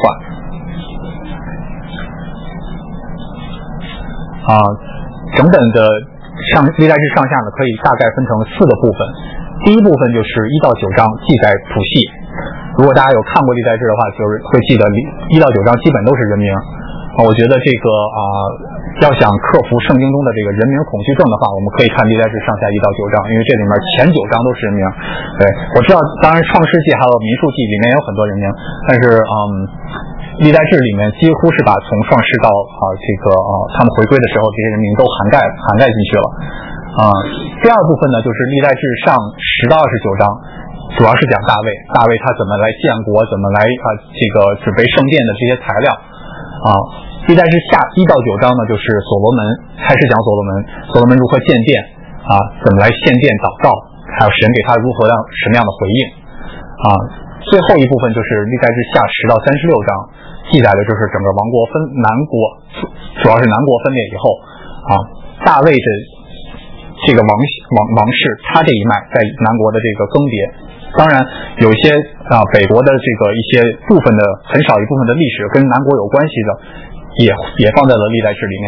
整本的历代志上下呢，可以大概分成4个部分。第一部分就是1到9章记载谱系。如果大家有看过历代志的话，就是会记得1到9章基本都是人名。我觉得这个要想克服圣经中的这个人名恐惧症的话，我们可以看历代志上下1到9章，因为这里面前9章都是人名。对，我知道，当然创世纪还有民数记里面也有很多人名，但是历代志里面几乎是把从创世到他们回归的时候这些人名都涵盖进去了。第二部分呢，就是历代志上10到29章，主要是讲大卫他怎么来建国，怎么来准备圣殿的这些材料。历代志下1到9章呢，就是所罗门，开始讲所罗门如何建殿怎么来献殿祷告，还有神给他如何什么样的回应。最后一部分就是历代志下10到36章，记载的就是整个王国主要是南国分裂以后大卫的这个王室，他这一脉在南国的这个更迭。当然有一些北国的这个一些部分的很少一部分的历史跟南国有关系的，也放在了历代志里面。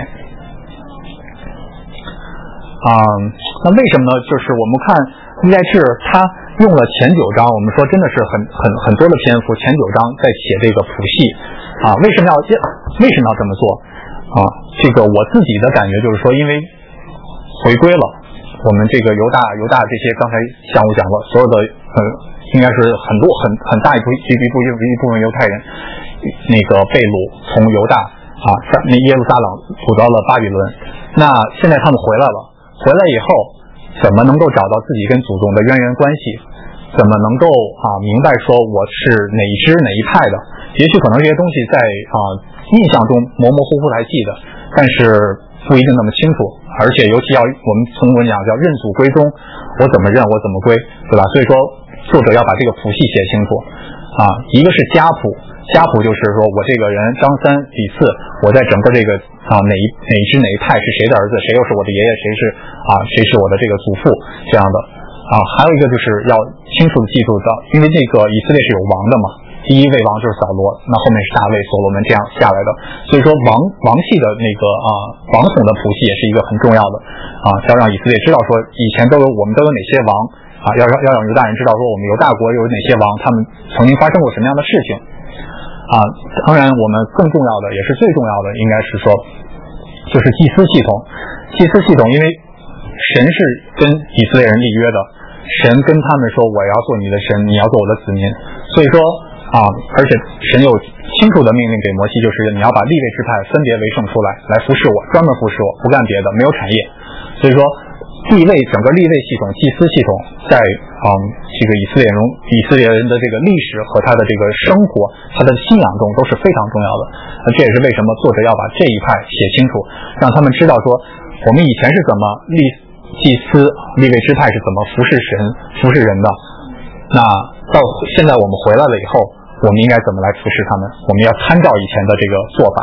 那为什么呢？就是我们看历代志，它用了前9章，我们说真的是很多的篇幅，前9章在写这个谱系为什么要这么做这个我自己的感觉就是说，因为回归了我们这个犹大这些，刚才项目讲了，所有的应该是很大一部分犹太人那个被掳从犹大耶路撒冷掳到了巴比伦。那现在他们回来了，回来以后怎么能够找到自己跟祖宗的渊源关系？怎么能够明白说我是哪一支哪一派的？也许可能这些东西在印象中模模糊糊还记得，但是不一定那么清楚。而且尤其我们从文讲叫认祖归宗，我怎么认我怎么归，对吧？所以说作者要把这个谱系写清楚一个是家谱就是说我这个人张三李四，我在整个这个哪一支哪一派是谁的儿子，谁又是我的爷爷，谁是我的这个祖父这样的还有一个就是要清楚的记住到，因为这个以色列是有王的嘛，第一位王就是扫罗，那后面是大卫、所罗门这样下来的，所以说王系的那个王统的谱系也是一个很重要的要让以色列知道说以前我们都有哪些王要让犹大人知道说我们犹大国有哪些王，他们曾经发生过什么样的事情当然我们更重要的也是最重要的应该是说就是祭司系统，因为神是跟以色列人立约的，神跟他们说我要做你的神，你要做我的子民，所以说而且神有清楚的命令给摩西，就是你要把利未支派分别为圣出来服侍我，专门服侍我，不干别的，没有产业。所以说整个利未系统、祭司系统在这个以色列人的这个历史和他的这个生活、他的信仰中都是非常重要的。这也是为什么作者要把这一派写清楚，让他们知道说我们以前是怎么祭司利未支派是怎么服侍神、服侍人的。那到现在我们回来了以后，我们应该怎么来服侍他们？我们要参照以前的这个做法。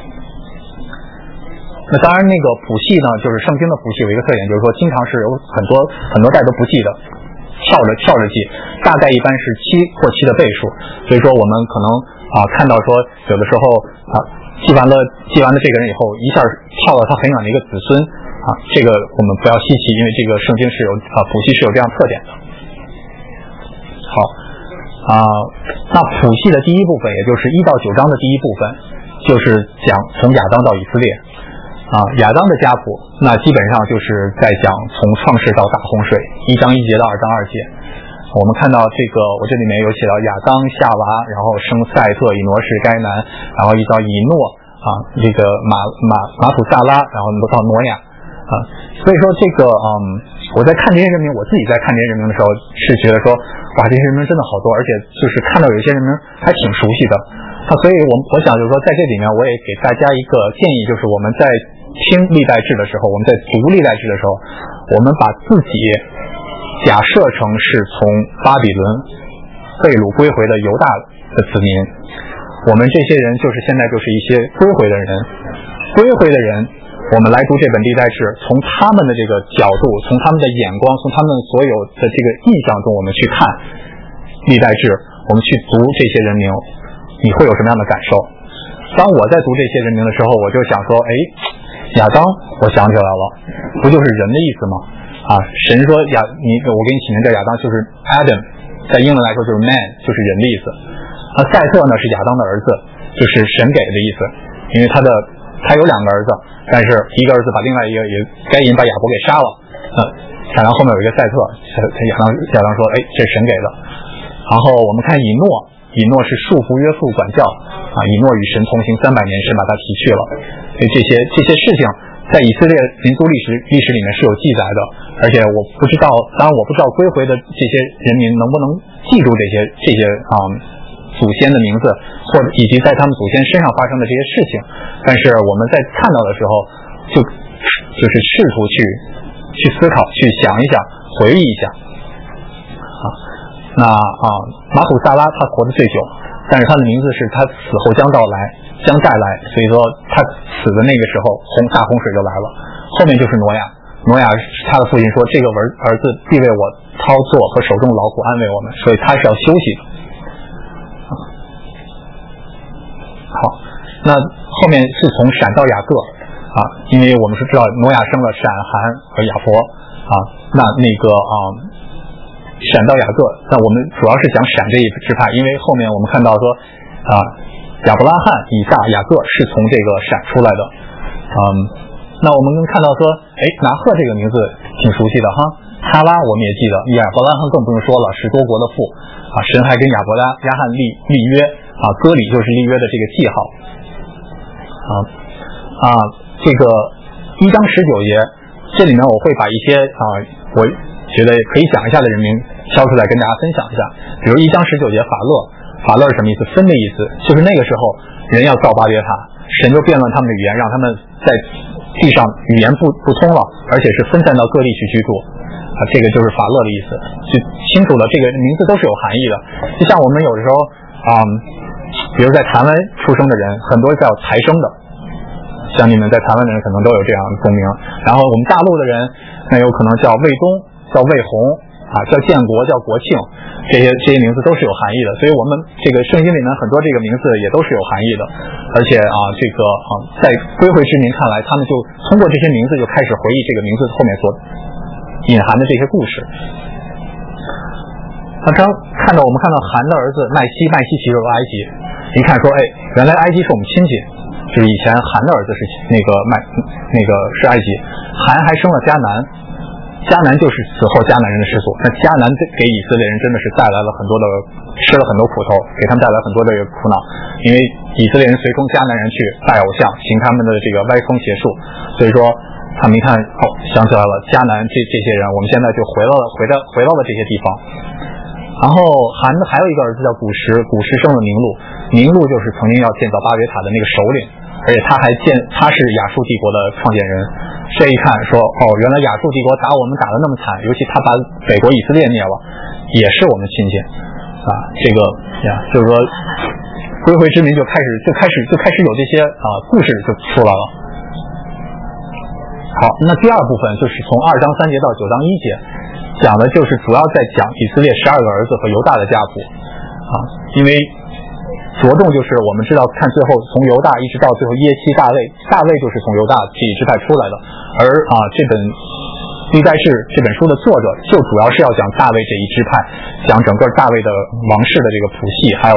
那当然，那个谱系呢，就是圣经的谱系有一个特点，就是说经常是有很多代都不记的，跳着记，大概一般是7或7的倍数。所以说我们可能看到说有的时候记完了这个人以后，一下跳到他很远的一个子孙这个我们不要稀奇，因为这个圣经是有谱系是有这样特点的。好那谱系的第一部分，也就是1到9章的第一部分，就是讲从亚当到以色列亚当的家谱，那基本上就是在讲从创世到大洪水1章1节到2章2节。我们看到这个，我这里面有写到亚当、夏娃，然后生赛特、以挪士、该南，然后一直到以诺这个马土萨拉，然后到挪亚所以说这个我在看这些人名，我自己在看这些人名的时候，是觉得说哇，这些人名真的好多，而且就是看到有一些人名还挺熟悉的所以我想就是说，在这里面我也给大家一个建议，就是我们在听历代志的时候，我们在读历代志的时候，我们把自己假设成是从巴比伦被掳归回的犹大的子民，我们这些人就是现在就是一些归回的人，我们来读这本历代志，从他们的这个角度，从他们的眼光，从他们所有的这个印象中，我们去看历代志，我们去读这些人名，你会有什么样的感受？当我在读这些人名的时候，我就想说， 亚当，我想起来了，不就是人的意思吗？神说我给你起名叫亚当，就是 Adam， 在英文来说就是 man， 就是人的意思。赛特呢是亚当的儿子，就是神给的意思，因为他有2个儿子，但是一个儿子把另外一个也该隐把亚伯给杀了，然后后面有一个赛特，亚当说，这是神给的。然后我们看以诺是束缚约束管教以诺与神同行300年，神把他提去了。所以这些事情在以色列民族历史里面是有记载的，而且我不知道归回的这些人民能不能记住这些祖先的名字，或者以及在他们祖先身上发生的这些事情。但是我们在看到的时候，就是试图去思考，去想一想，回忆一下。那马土萨拉他活得最久，但是他的名字是他死后将再来，所以说他死的那个时候大洪水就来了。后面就是挪亚他的父亲说，这个儿子必为我操作和手中劳苦安慰我们，所以他是要休息的。好，那后面是从闪到雅各因为我们是知道挪亚生了闪、含和亚伯那个闪到雅各，那我们主要是讲闪这一支派，因为后面我们看到说亚伯拉罕、以撒、雅各是从这个闪出来的。那我们能看到说拿鹤这个名字挺熟悉的哈，哈拉我们也记得，亚伯拉罕更不用说了，是多国的父神还跟亚伯拉罕立约割礼就是立约的这个记号这个1章19节，这里面我会把一些我觉得可以讲一下的人名挑出来跟大家分享一下。比如1章19节法勒是什么意思？分的意思，就是那个时候人要造巴别塔，神就变乱他们的语言，让他们在地上语言不通了，而且是分散到各地去居住这个就是法勒的意思，就清楚了这个名字都是有含义的。就像我们有的时候比如在台湾出生的人很多叫台生的，像你们在台湾的人可能都有这样的宗名，然后我们大陆的人那有可能叫卫东，叫卫红叫建国，叫国庆，这些名字都是有含义的。所以我们这个圣经里面很多这个名字也都是有含义的，而且这个在归回之民看来，他们就通过这些名字就开始回忆这个名字后面所隐含的这些故事。我们看到韩的儿子麦西其实有埃及，一看说原来埃及是我们亲戚，就是以前韩的儿子是那个是埃及，韩还生了迦南就是死后迦南人的始祖。那迦南给以色列人真的是带来了吃了很多苦头，给他们带来很多的苦恼，因为以色列人随从迦南人去拜偶像，行他们的这个歪风邪术，所以说他们一看想起来了迦南这些人，我们现在就回到了这些地方。然后韩的还有一个儿子叫古时生了宁禄就是曾经要建造巴别塔的那个首领，而且他是亚述帝国的创建人。这一看说原来亚述帝国打我们打得那么惨，尤其他把北国以色列灭了，也是我们亲戚这个就是说归回之民就开始有这些故事就出来了。好，那第二部分就是从2章3节到9章1节，讲的就是主要在讲以色列12个儿子和犹大的家谱因为着重就是我们知道看最后从犹大一直到最后耶西大卫就是从犹大这一支派出来的，而这本历代志这本书的作者就主要是要讲大卫这一支派，讲整个大卫的王室的这个谱系，还有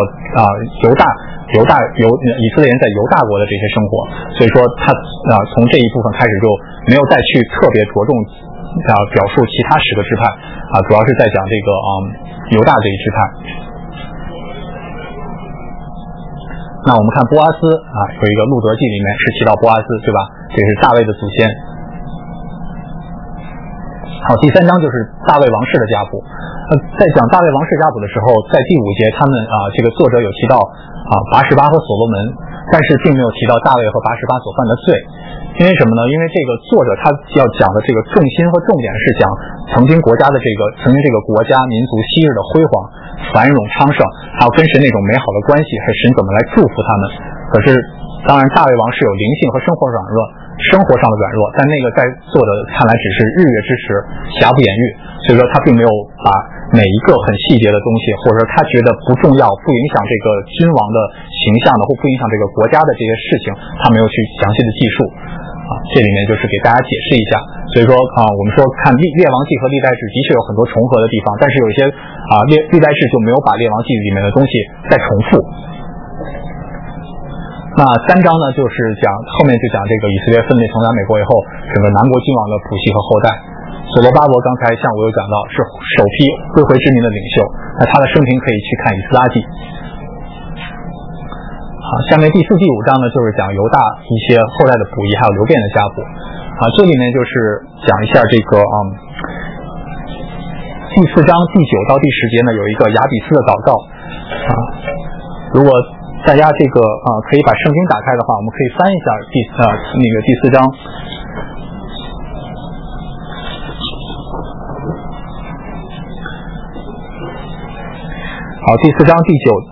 以色列人在犹大国的这些生活，所以说他从这一部分开始就没有再去特别着重表述其他10个支派主要是在讲这个犹大这一支派。那我们看波阿斯有一个路德记里面是提到波阿斯，对吧？这是大卫的祖先。好，第3章就是大卫王室的家谱。在讲大卫王室家谱的时候，在第5节他们这个作者有提到拔示巴和所罗门，但是并没有提到大卫和拔示巴所犯的罪。因为什么呢？因为这个作者他要讲的这个重心和重点是讲曾经这个国家民族昔日的辉煌繁荣昌盛，还有跟神那种美好的关系，还神怎么来祝福他们。可是当然大卫王是有灵性和生活上的软弱，但那个在作者看来只是日月之时，瑕不掩瑜，所以说他并没有把每一个很细节的东西，或者说他觉得不重要不影响这个君王的形象的，或不影响这个国家的这些事情，他没有去详细的记述。 这里面就是给大家解释一下。所以说我们说看列王纪和历代志的确有很多重合的地方，但是有一些历代志就没有把列王纪里面的东西再重复。那3章呢，就是后面就讲这个以色列分裂从南美国以后，整个南国君王的谱系和后代。所罗巴伯刚才像我有讲到是首批归回之民的领袖，那他的生平可以去看以斯拉记。好，下面第4、第5章呢，就是讲犹大一些后代的补遗，还有流变的家谱。这里面就是讲一下这个第4章第9到第10节呢，有一个亚比斯的祷告如果大家这个可以把圣经打开的话，我们可以翻一下第4章。好，第4章第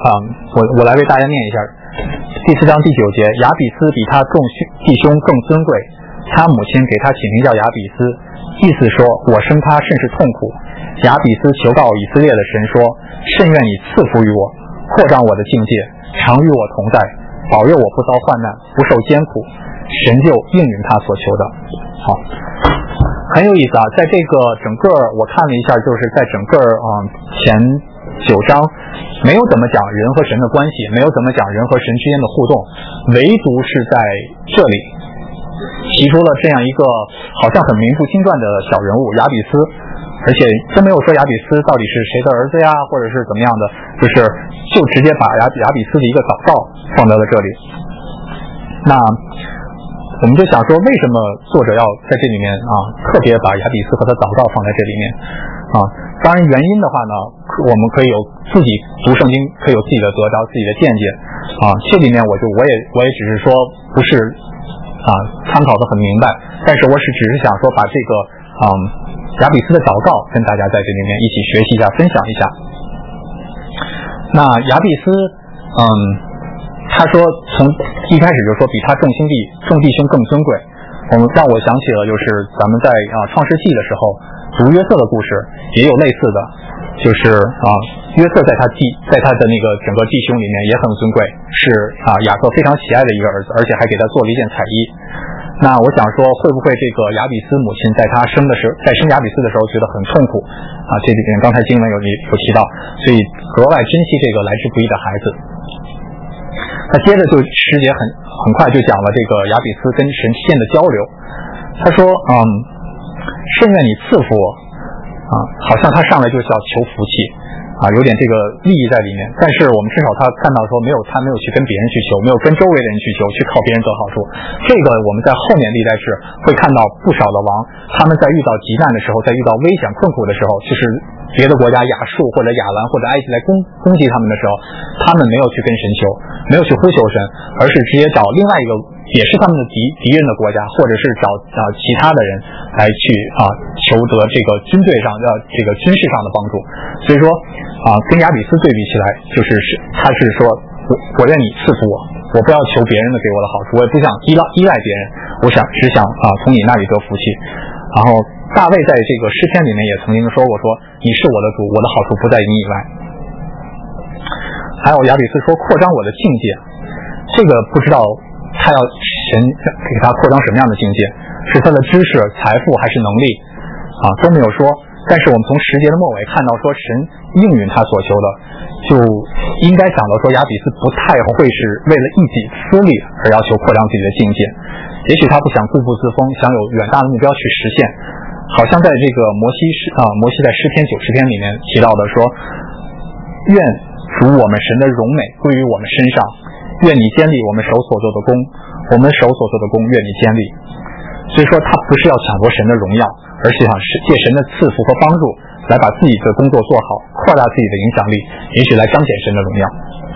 9我来为大家念一下。第4章第9节，亚比斯比他众弟兄更尊贵，他母亲给他起名叫亚比斯，意思说我生他甚是痛苦。亚比斯求告以色列的神说，甚愿你赐福于我，扩张我的境界，常与我同在，保佑我不遭患难，不受艰苦。神就应允他所求的。好，很有意思在这个整个我看了一下，就是在整个前9章没有怎么讲人和神的关系，没有怎么讲人和神之间的互动，唯独是在这里提出了这样一个好像很名不经传的小人物亚比斯，而且都没有说亚比斯到底是谁的儿子呀，或者是怎么样的，就直接把亚比斯的一个祷告放到了这里。那我们就想说，为什么作者要在这里面特别把亚比斯和他祷告放在这里面当然原因的话呢，我们可以有自己读圣经，可以有自己的得着，自己的见解这里面我也只是说不是参考的很明白，但是我只是想说把这个亚比斯的祷告跟大家在这里面一起学习一下，分享一下。那亚比斯他说从一开始就说比他众弟兄更尊贵，让我想起了就是咱们在创世纪的时候读约瑟的故事也有类似的，就是约瑟在他的那个整个弟兄里面也很尊贵，是雅各非常喜爱的一个儿子，而且还给他做了一件彩衣。那我想说，会不会这个亚比斯母亲在生亚比斯的时候觉得很痛苦这里面刚才经文有提到，所以格外珍惜这个来之不易的孩子。那接着就10节很快就讲了这个亚比斯跟神之间的交流。他说甚愿你赐福我好像他上来就是要求福气有点这个利益在里面，但是我们至少他看到说他没有去跟别人去求，没有跟周围的人去求，去靠别人得好处。这个我们在后面历代志会看到不少的王，他们在遇到急难的时候，在遇到危险困苦的时候，就是别的国家亚述或者亚兰或者埃及来攻击他们的时候，他们没有去跟神求，没有去呼求神，而是直接找另外一个也是他们的敌人的国家，或者是找其他的人来去求得这个军队上的这个军事上的帮助。所以说跟亚比斯对比起来，他是说我愿你赐福我不要求别人的给我的好处，我也不想依赖别人，我只想从你那里得福气。然后大卫在这个诗篇里面也曾经说过，说你是我的主，我的好处不在你以外。还有亚比斯说扩张我的境界，这个不知道他要神给他扩张什么样的境界，是他的知识、财富还是能力都没有说。但是我们从10节的末尾看到说神应允他所求的，就应该想到说亚比斯不太会是为了一己私利而要求扩张自己的境界，也许他不想固步自封，想有远大的目标去实现。好像在这个摩西在诗篇90篇里面提到的说，愿主我们神的荣美归于我们身上，愿你坚立我们手所做的工，我们手所做的工愿你坚立。所以说他不是要抢夺神的荣耀，而是想借神的赐福和帮助来把自己的工作做好，扩大自己的影响力，也许来彰显神的荣耀。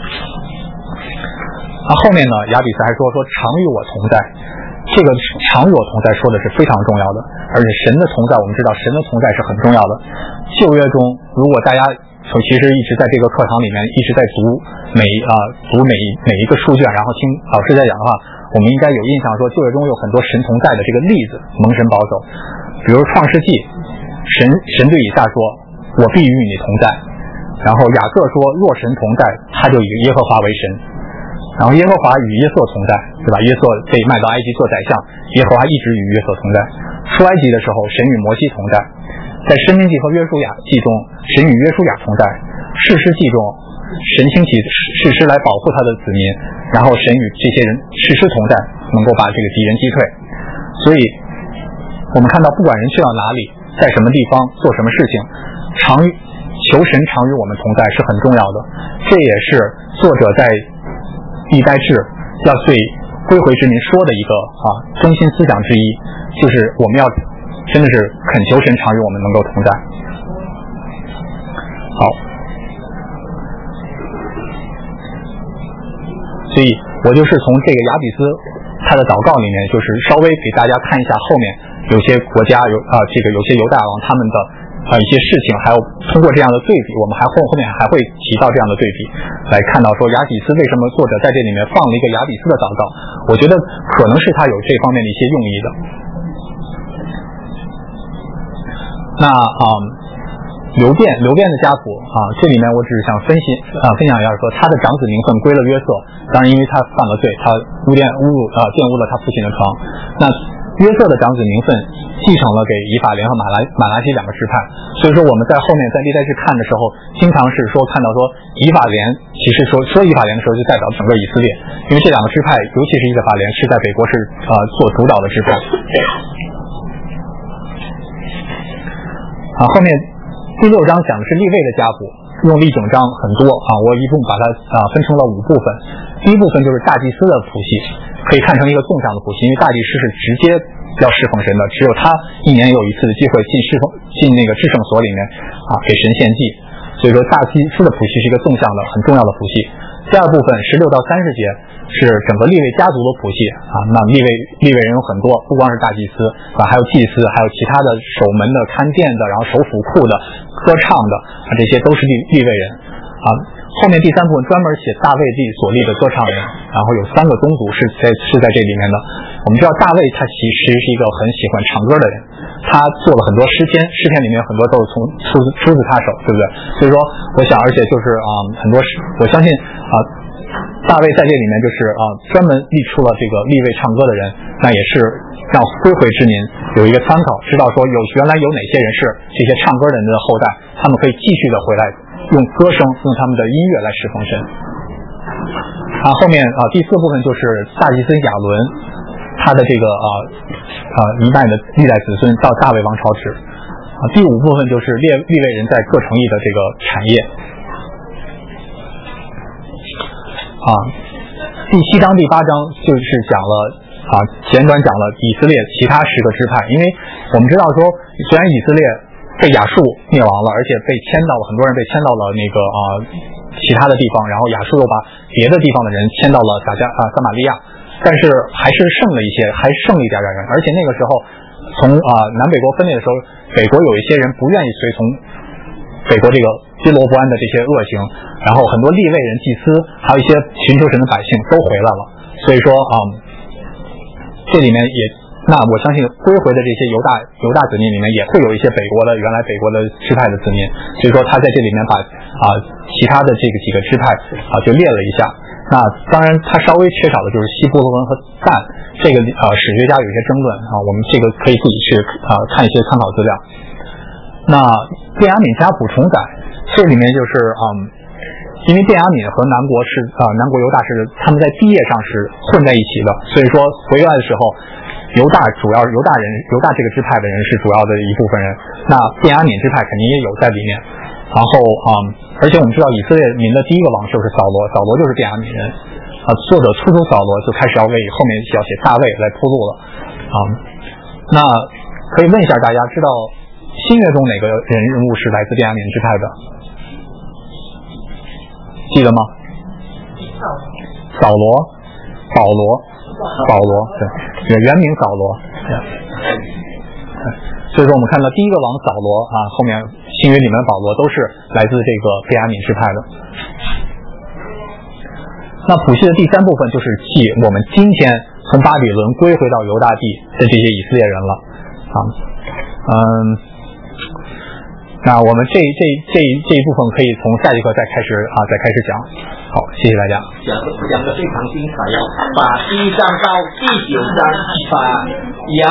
后面呢亚比斯还说常与我同在，这个常与我同在说的是非常重要的，而且神的同在我们知道神的同在是很重要的。旧约中如果大家其实一直在这个课堂里面一直在读每一个书卷，然后听老师在讲的话，我们应该有印象说旧约中有很多神同在的这个例子，蒙神保守。比如创世纪神对以撒说我必与你同在，然后雅各说若神同在他就以耶和华为神。 然后耶和华与约瑟同在，对吧？约瑟被卖到埃及做宰相，耶和华一直与约瑟同在。出埃及的时候，神与摩西同在。在申命记和约书亚记中，神与约书亚同在。士师记中，神兴起士师来保护他的子民，然后神与这些人士师同在，能够把这个敌人击退。所以我们看到，不管人去到哪里，在什么地方做什么事情，求神常与我们同在是很重要的。这也是作者在历代志要对归回之民说的一个中心思想之一，就是我们要真的是恳求神常与我们能够同在。好，所以我就是从这个亚比斯他的祷告里面，就是稍微给大家看一下后面有些国家有些犹大王他们的一些事情，还有通过这样的对比，我们后面还会提到这样的对比，来看到说亚比斯为什么作者在这里面放了一个亚比斯的祷告，我觉得可能是他有这方面的一些用意的。那流便的家谱这里面我只是想分享一下说，他的长子名分归了约瑟，当然因为他犯了罪，他玷污了他父亲的床。那约瑟的长子名分继承了给以法莲和马拉基两个支派，所以说我们在后面在历代志看的时候，经常是说看到说以法莲，其实说以法莲的时候就代表整个以色列，因为这两个支派，尤其是以法莲是在北国是做主导的支派。后面第6章讲的是利未的家谱，用了一整章很多我一共把它分成了5部分。第一部分就是大祭司的谱系，可以看成一个纵向的谱系，因为大祭司是直接要侍奉神的，只有他一年有一次的机会进那个至圣所里面给神献祭，所以说大祭司的谱系是一个纵向的很重要的谱系。第二部分16到30节是整个利未家族的谱系那利未人有很多，不光是大祭司还有祭司，还有其他的守门的、看殿的，然后守府库的、歌唱的这些都是利未人后面第3部分专门写大卫所立的歌唱人，然后有3个宗族是在这里面的。我们知道大卫他其实是一个很喜欢唱歌的人，他做了很多诗篇里面很多都是出自他手，对不对？所以说我想，而且就是很多我相信大卫在这里面就是专门立出了这个立位唱歌的人，那也是让归回之民有一个参考，知道说原来有哪些人是这些唱歌的人的后代，他们可以继续的回来用歌声，用他们的音乐来侍奉神。后面第4部分就是大祭司亚伦他的这个一代的历代子孙到大卫王朝时第5部分就是利未人在各城邑的这个产业第7章第8章就是讲了简短讲了以色列其他10个支派，因为我们知道说虽然以色列被亚述灭亡了，而且很多人被迁到了那个其他的地方，然后亚述又把别的地方的人迁到了撒玛利亚，但是还是剩了一点人，而且那个时候从南北国分裂的时候，北国有一些人不愿意随从北国这个基罗伯安的这些恶行，然后很多利未人、祭司还有一些寻求神的百姓都回来了，所以说这里面也那我相信归回的这些犹大子民里面也会有一些原来北国的支派的子民，所以说他在这里面把其他的这个几个支派就列了一下。那当然他稍微缺少的就是希伯伦和但，这个史学家有一些争论我们这个可以自己去看一些参考资料。那便雅悯家谱重载，这里面就是因为便雅悯和南国犹大是他们在地业上是混在一起的，所以说回来的时候犹大这个支派的人是主要的一部分人，那便雅悯支派肯定也有在里面。然后而且我们知道以色列民的第一个王就是扫罗就是便雅悯人作者初出扫罗就开始要为后面要写大卫来铺路了那可以问一下大家，知道新约中哪个人物是来自便雅悯支派的？记得吗？保罗，对，原名扫罗。所以说我们看到第一个王扫罗后面新约里面的保罗都是来自这个便雅悯支派的。那谱系的第3部分就是记我们今天从巴比伦归回到犹大地的这些以色列人了那我们这一部分可以从下一课再开始讲。好，谢谢大家。 讲的非常精彩，要把第1章到第9章把